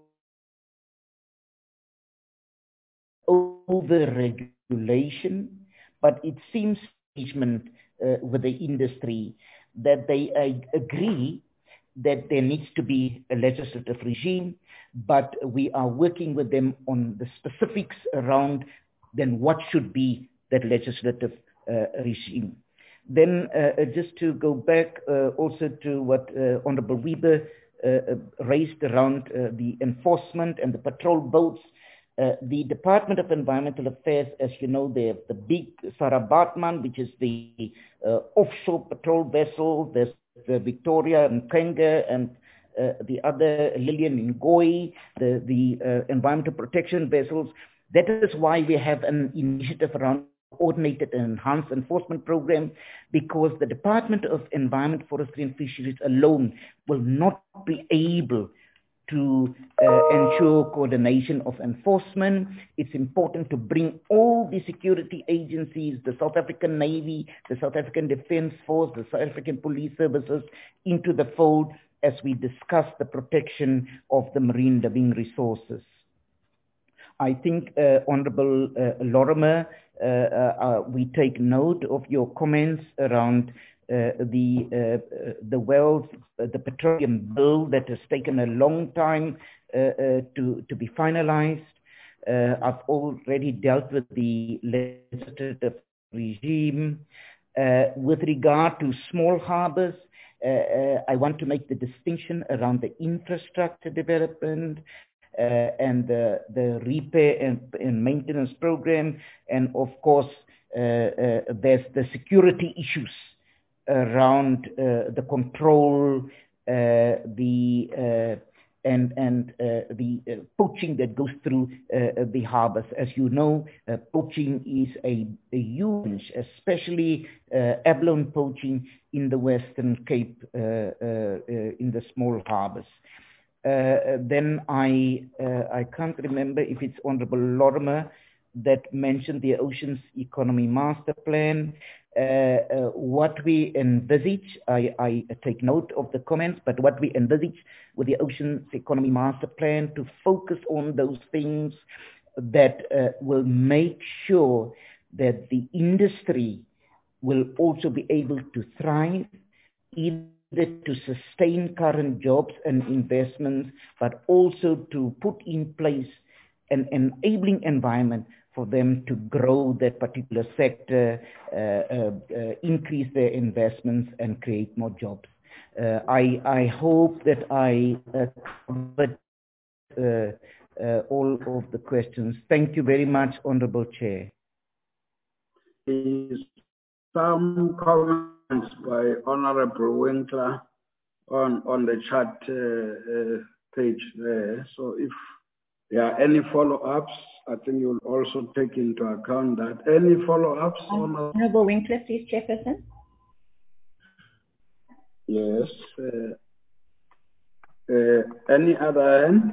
over-regulation, but it seems management uh, with the industry that they uh, agree that there needs to be a legislative regime, but we are working with them on the specifics around then what should be that legislative uh, regime. Then uh, just to go back uh, also to what uh, Honourable Weber uh, raised around uh, the enforcement and the patrol boats, uh, the Department of Environmental Affairs, as you know, they have the big Sarah Baartman, which is the uh, offshore patrol vessel. There's the Victoria and Kenga and uh, the other Lillian Ngoyi, the, the uh, environmental protection vessels. That is why we have an initiative around coordinated and enhanced enforcement program, because the Department of Environment, Forestry and Fisheries alone will not be able to uh, ensure coordination of enforcement. It's important to bring all the security agencies, the South African Navy, the South African Defence Force, the South African Police Services into the fold as we discuss the protection of the marine living resources. I think, uh, Honourable uh, Lorimer, uh, uh, we take note of your comments around uh, the uh, the wells, uh, the petroleum bill that has taken a long time uh, uh, to to be finalised. Uh, I've already dealt with the legislative regime. Uh, with regard to small harbours, uh, uh, I want to make the distinction around the infrastructure development, Uh, and the, the repair and, and maintenance program, and of course uh, uh, there's the security issues around uh, the control, uh, the uh, and and uh, the uh, poaching that goes through uh, the harbours. As you know, uh, poaching is a, a huge, especially uh, abalone poaching in the Western Cape, uh, uh, uh, in the small harbours. Uh, then I uh, I can't remember if it's Honourable Lorimer that mentioned the Oceans Economy Master Plan. Uh, uh, what we envisage, I, I take note of the comments, but what we envisage with the Oceans Economy Master Plan to focus on those things that uh, will make sure that the industry will also be able to thrive, either to sustain current jobs and investments, but also to put in place an enabling environment for them to grow that particular sector, uh, uh, uh, increase their investments and create more jobs. Uh, I, I hope that I uh, covered uh, uh, all of the questions. Thank you very much, Honorable Chair. Is some comments by Honorable Winkler on, on the chat uh, uh, page there. So if there are any follow-ups, I think you'll also take into account that. Any follow-ups? Honorable Winkler, please, Chairperson. Yes. Uh, uh, any other hand?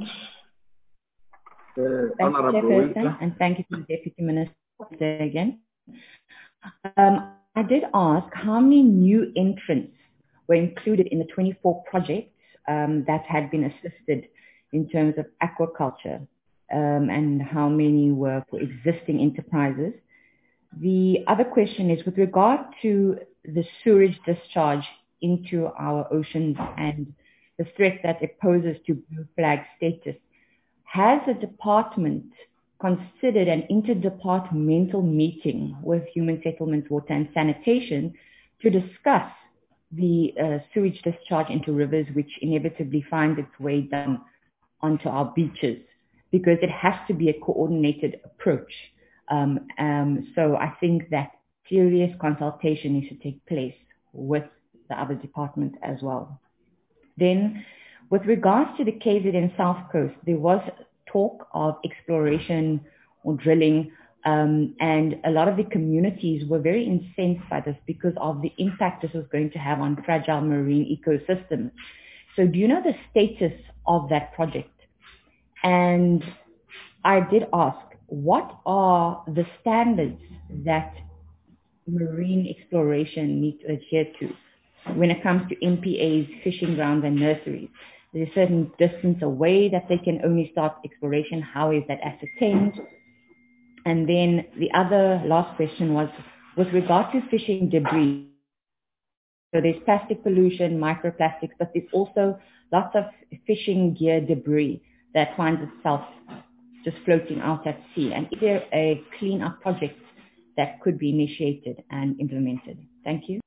Uh, thank you, Chairperson, and thank you to the Deputy Minister again. Um, I did ask how many new entrants were included in the twenty-four projects um, that had been assisted in terms of aquaculture, um, and how many were for existing enterprises. The other question is with regard to the sewage discharge into our oceans and the threat that it poses to blue flag status. Has the department considered an interdepartmental meeting with Human Settlements, Water and Sanitation to discuss the uh, sewage discharge into rivers, which inevitably finds its way down onto our beaches? Because it has to be a coordinated approach. Um, um, so I think that serious consultation needs to take place with the other departments as well. Then, with regards to the K Z N South Coast, there was talk of exploration or drilling, um, and a lot of the communities were very incensed by this because of the impact this was going to have on fragile marine ecosystems. So do you know the status of that project? And I did ask, what are the standards that marine exploration needs to adhere to when it comes to M P As, fishing grounds and nurseries? There's a certain distance away that they can only start exploration. How is that ascertained? And then the other last question was with regard to fishing debris. So there's plastic pollution, microplastics, but there's also lots of fishing gear debris that finds itself just floating out at sea. And is there a clean-up project that could be initiated and implemented? Thank you.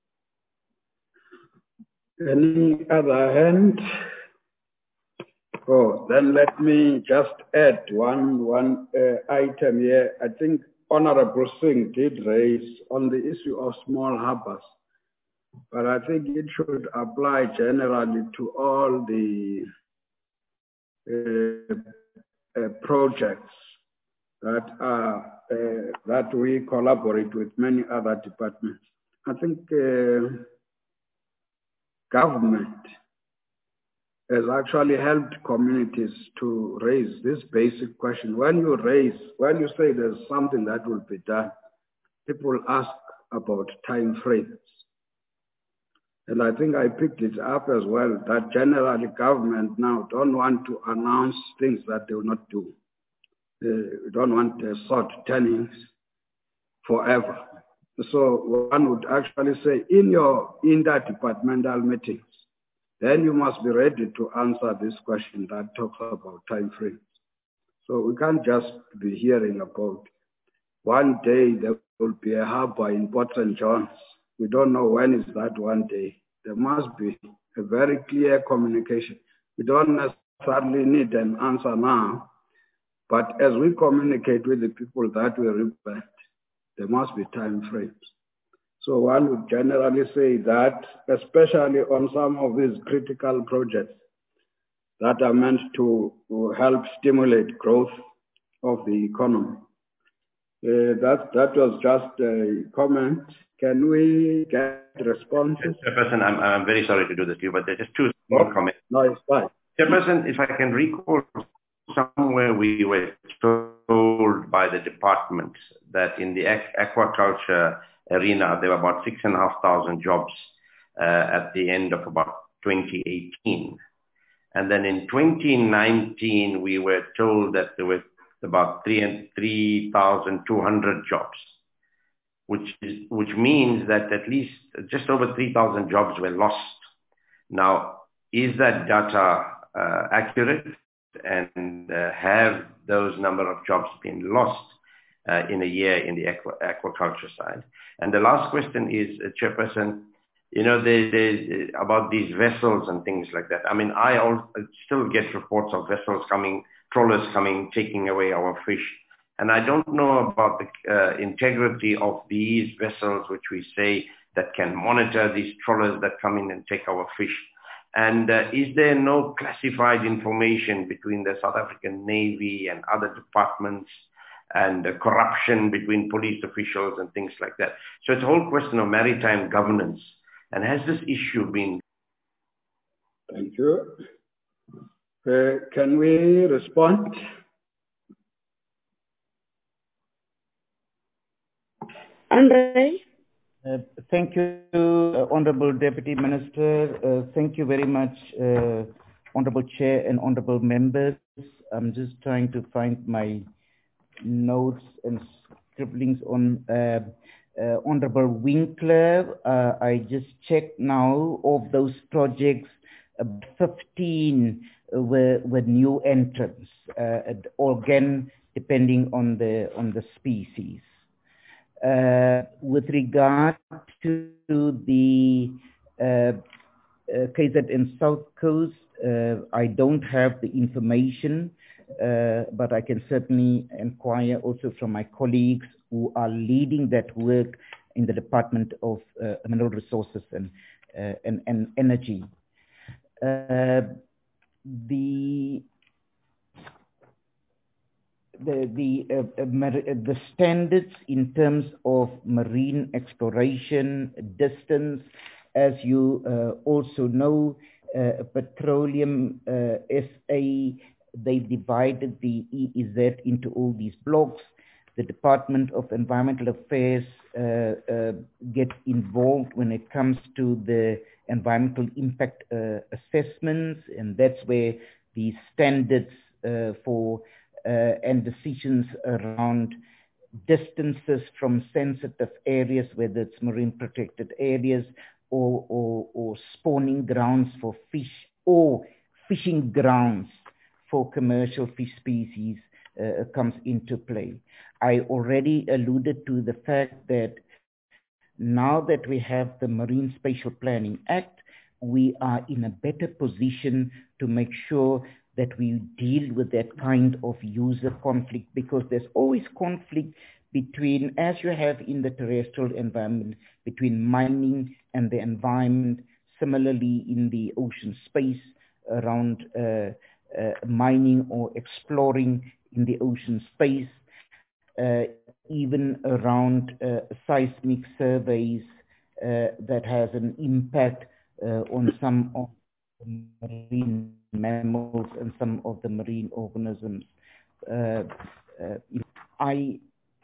Any other hand? Oh, then let me just add one, one uh, item here. I think Honorable Singh did raise on the issue of small harbors, but I think it should apply generally to all the uh, uh, projects that are uh, that we collaborate with many other departments. I think uh, government has actually helped communities to raise this basic question. When you raise, when you say there's something that will be done, people ask about time frames. And I think I picked it up as well, that generally government now don't want to announce things that they will not do. They don't want uh, short turnings forever. So one would actually say in your interdepartmental meetings, then you must be ready to answer this question that talks about time frames. So we can't just be hearing about one day there will be a harbor in Port Saint John's. We don't know when is that one day. There must be a very clear communication. We don't necessarily need an answer now, but as we communicate with the people that we represent, there must be time frames. So one would generally say that, especially on some of these critical projects that are meant to, to help stimulate growth of the economy. Uh, that, that was just a comment. Can we get responses? Chairperson, I'm, I'm very sorry to do this to you, but there's just two small comments. No, it's fine. Chairperson, if I can recall, somewhere we were told by the department that in the aquaculture arena, there were about six and a half thousand jobs uh, at the end of about twenty eighteen. And then in twenty nineteen, we were told that there were about three thousand two hundred jobs, which is, which means that at least just over three thousand jobs were lost. Now, is that data uh, accurate? And uh, have those number of jobs been lost? uh, in a year in the aqua, aquaculture side. And the last question is, uh, Chairperson, you know, the, the, about these vessels and things like that. I mean, I all, still get reports of vessels coming, trawlers coming, taking away our fish. And I don't know about the uh, integrity of these vessels, which we say that can monitor these trawlers that come in and take our fish. And uh, is there no classified information between the South African Navy and other departments, and uh, corruption between police officials and things like that? So it's a whole question of maritime governance. And has this issue been? Thank you. Uh, can we respond? Andre? Uh, thank you, uh, Honorable Deputy Minister. Uh, thank you very much, uh, Honorable Chair and Honorable Members. I'm just trying to find my notes and scribblings on uh, uh, Honorable Winkler. Uh, I just checked now, of those projects, uh, fifteen were, were new entrants, uh, again, depending on the, on the species. Uh, with regard to the uh, uh, K Z N South Coast, uh, I don't have the information, uh, but I can certainly inquire also from my colleagues who are leading that work in the Department of uh, Mineral Resources and, uh, and, and Energy. Uh, the The, the, uh, uh, the standards in terms of marine exploration, distance, as you uh, also know, uh, Petroleum uh, S A, they divided the E E Z into all these blocks. The Department of Environmental Affairs uh, uh, gets involved when it comes to the environmental impact uh, assessments, and that's where the standards uh, for Uh, and decisions around distances from sensitive areas, whether it's marine protected areas or, or, or spawning grounds for fish or fishing grounds for commercial fish species uh, comes into play. I already alluded to the fact that now that we have the Marine Spatial Planning Act, we are in a better position to make sure that we deal with that kind of user conflict, because there's always conflict between, as you have in the terrestrial environment, between mining and the environment, similarly in the ocean space around uh, uh, mining or exploring in the ocean space, uh, even around uh, seismic surveys uh, that has an impact uh, on some of the marine mammals and some of the marine organisms. Uh, uh, I,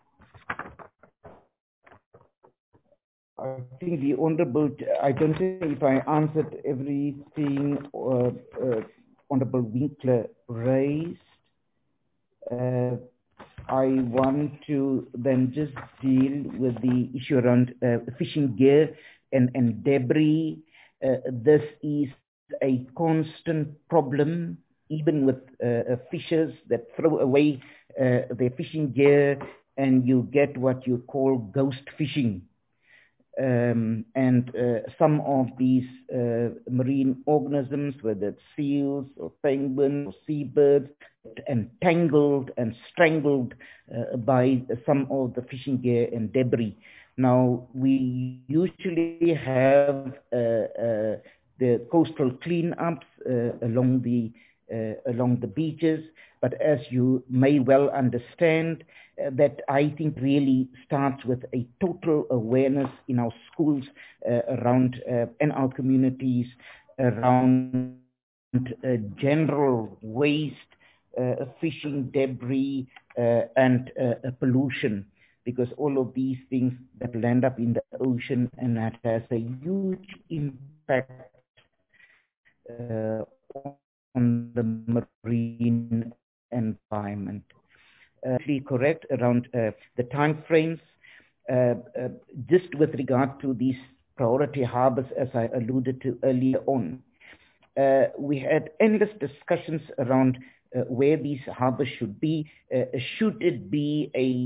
I think the Honorable, I don't know if I answered everything uh, uh, Honorable Winkler raised. Uh, I want to then just deal with the issue around uh, fishing gear and, and debris. Uh, this is a constant problem, even with uh, fishers that throw away uh, their fishing gear, and you get what you call ghost fishing. Um, and uh, some of these uh, marine organisms, whether it's seals or penguins or seabirds, entangled and strangled uh, by some of the fishing gear and debris. Now, we usually have uh, uh, the coastal cleanups uh, along the uh, along the beaches, but as you may well understand, uh, that I think really starts with a total awareness in our schools uh, around uh, and our communities around uh, general waste, uh, fishing debris, uh, and uh, pollution, because all of these things that land up in the ocean, and that has a huge impact Uh, on the marine environment. Uh, correct around uh, the time frames. Uh, uh, just with regard to these priority harbors, as I alluded to earlier on, uh, we had endless discussions around uh, where these harbors should be. Uh, should it be a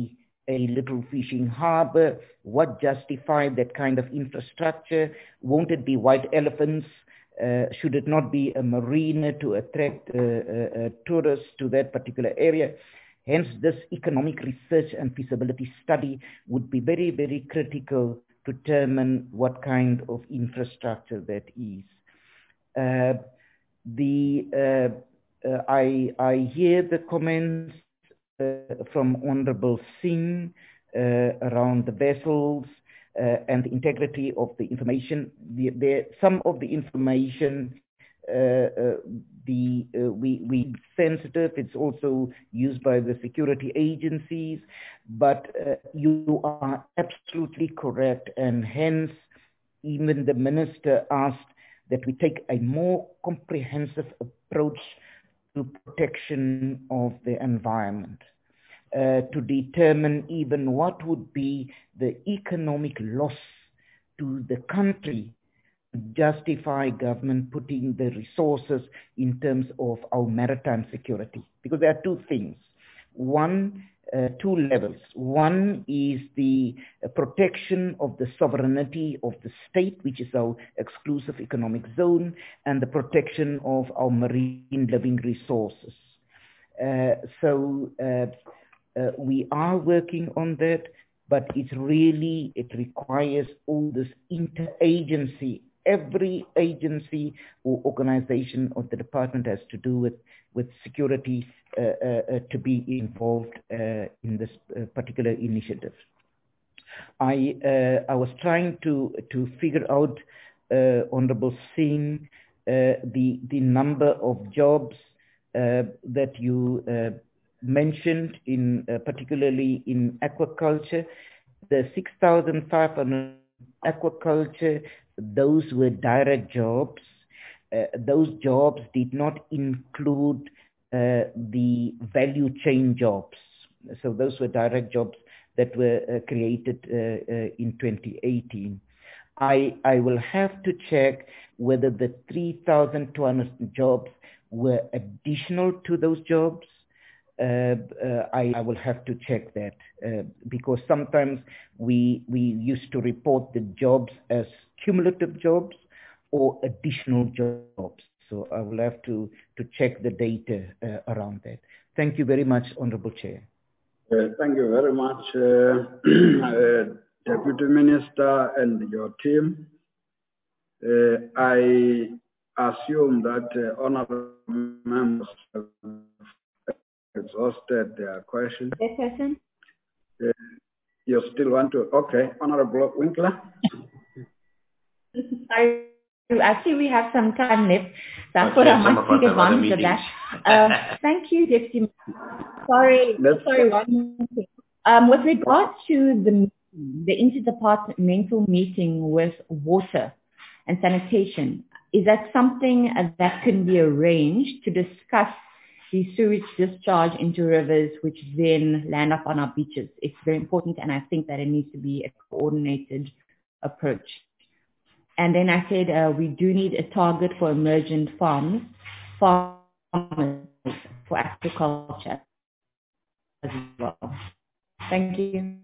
a little fishing harbor? What justified that kind of infrastructure? Won't it be white elephants? Uh, should it not be a marina to attract uh, uh, uh, tourists to that particular area? Hence, this economic research and feasibility study would be very, very critical to determine what kind of infrastructure that is. Uh, the uh, uh, I, I hear the comments uh, from Honorable Singh uh, around the vessels uh, and the integrity of the information. The, the, some of the information uh, uh, the uh, we we sensitive. It's also used by the security agencies, but uh, you are absolutely correct, and hence even the minister asked that we take a more comprehensive approach to protection of the environment, uh, to determine even what would be the economic loss to the country, justify government putting the resources in terms of our maritime security. Because there are two things. One, uh, two levels. One is the uh, protection of the sovereignty of the state, which is our exclusive economic zone, and the protection of our marine living resources. Uh, so uh, uh, we are working on that, but it's really, it requires all this interagency. Every agency or organization of the department has to do with, with security uh, uh, to be involved uh, in this uh, particular initiative. I uh, I was trying to to figure out, uh, Honorable Singh, uh, the the number of jobs uh, that you uh, mentioned in uh, particularly in aquaculture. The six thousand five hundred aquaculture, those were direct jobs. Uh, those jobs did not include uh, the value chain jobs. So those were direct jobs that were uh, created uh, uh, in twenty eighteen. I, I will have to check whether the three thousand two hundred jobs were additional to those jobs. Uh, uh, I, I will have to check that uh, because sometimes we we used to report the jobs as cumulative jobs or additional jobs. So I will have to, to check the data uh, around that. Thank you very much, Honorable Chair. Uh, thank you very much, uh, uh, Deputy Minister and your team. Uh, I assume that uh, honorable members have exhausted their questions. Yes, person. Uh, you still want to? Okay, Honorable Winkler. Sorry, actually we have some time left, so I thought I might take advantage of that. Uh, thank you, Deputy. Sorry, Let's sorry, one more thing. Um, with regard to the the interdepartmental meeting with water and sanitation, is that something that can be arranged to discuss the sewage discharge into rivers, which then land up on our beaches? It's very important, and I think that it needs to be a coordinated approach. And then I said uh, we do need a target for emergent farms, farmers for agriculture as well. Thank you.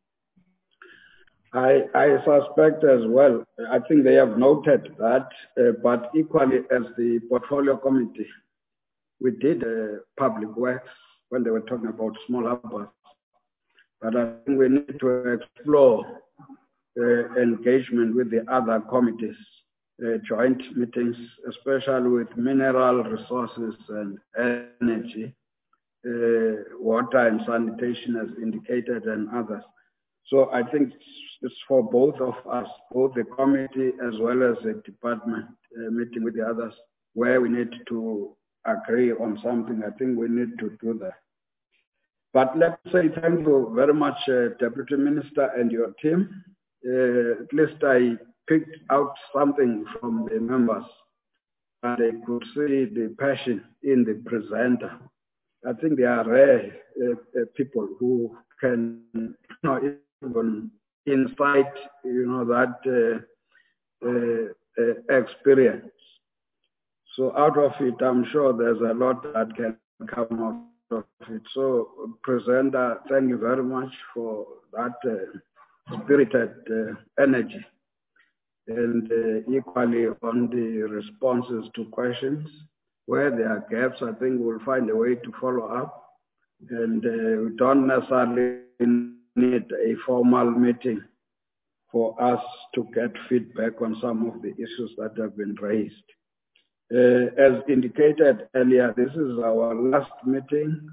I, I suspect as well. I think they have noted that, uh, but equally as the portfolio committee, we did uh, public works when they were talking about small harbors. But I think we need to explore uh, engagement with the other committees, uh, joint meetings, especially with mineral resources and energy, uh, water and sanitation as indicated, and others. So I think it's for both of us, both the committee as well as the department, uh, meeting with the others, where we need to agree on something. I think we need to do that. But let's say thank you very much, uh, Deputy Minister and your team. Uh, at least I picked out something from the members, and I could see the passion in the presenter. I think they are rare uh, uh, people who can, you know, even incite, you know, that uh, uh, uh, experience. So out of it, I'm sure there's a lot that can come of it. So, Presenter, thank you very much for that uh, spirited uh, energy. And uh, equally on the responses to questions. Where there are gaps, I think we'll find a way to follow up. And uh, we don't necessarily need a formal meeting for us to get feedback on some of the issues that have been raised. Uh, as indicated earlier, this is our last meeting.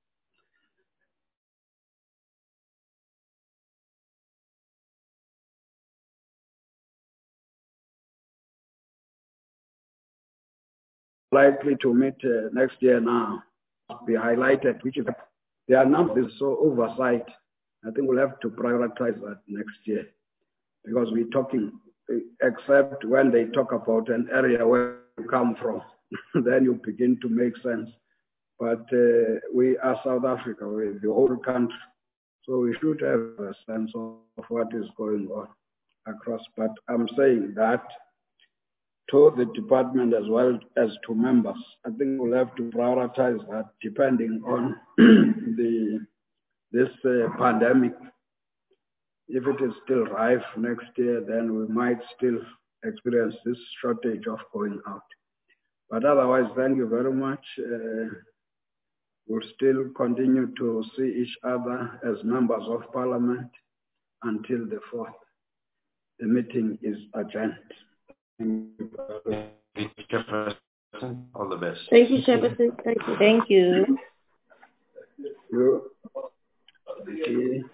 Likely to meet uh, next year now, be highlighted, which is the announcement is so oversight. I think we'll have to prioritize that next year because we're talking, except when they talk about an area where you come from, then you begin to make sense. But uh, we are South Africa, we're the whole country, so we should have a sense of what is going on across. But I'm saying that to the department as well as to members. I think we'll have to prioritize that depending on the this uh, pandemic. If it is still rife next year, then we might still experience this shortage of going out. But otherwise, thank you very much. Uh, we'll still continue to see each other as members of parliament until the fourth. The meeting is adjourned. Thank you, Chairperson. All the best. Thank you, Chairperson. Thank you. Thank you. You. Okay.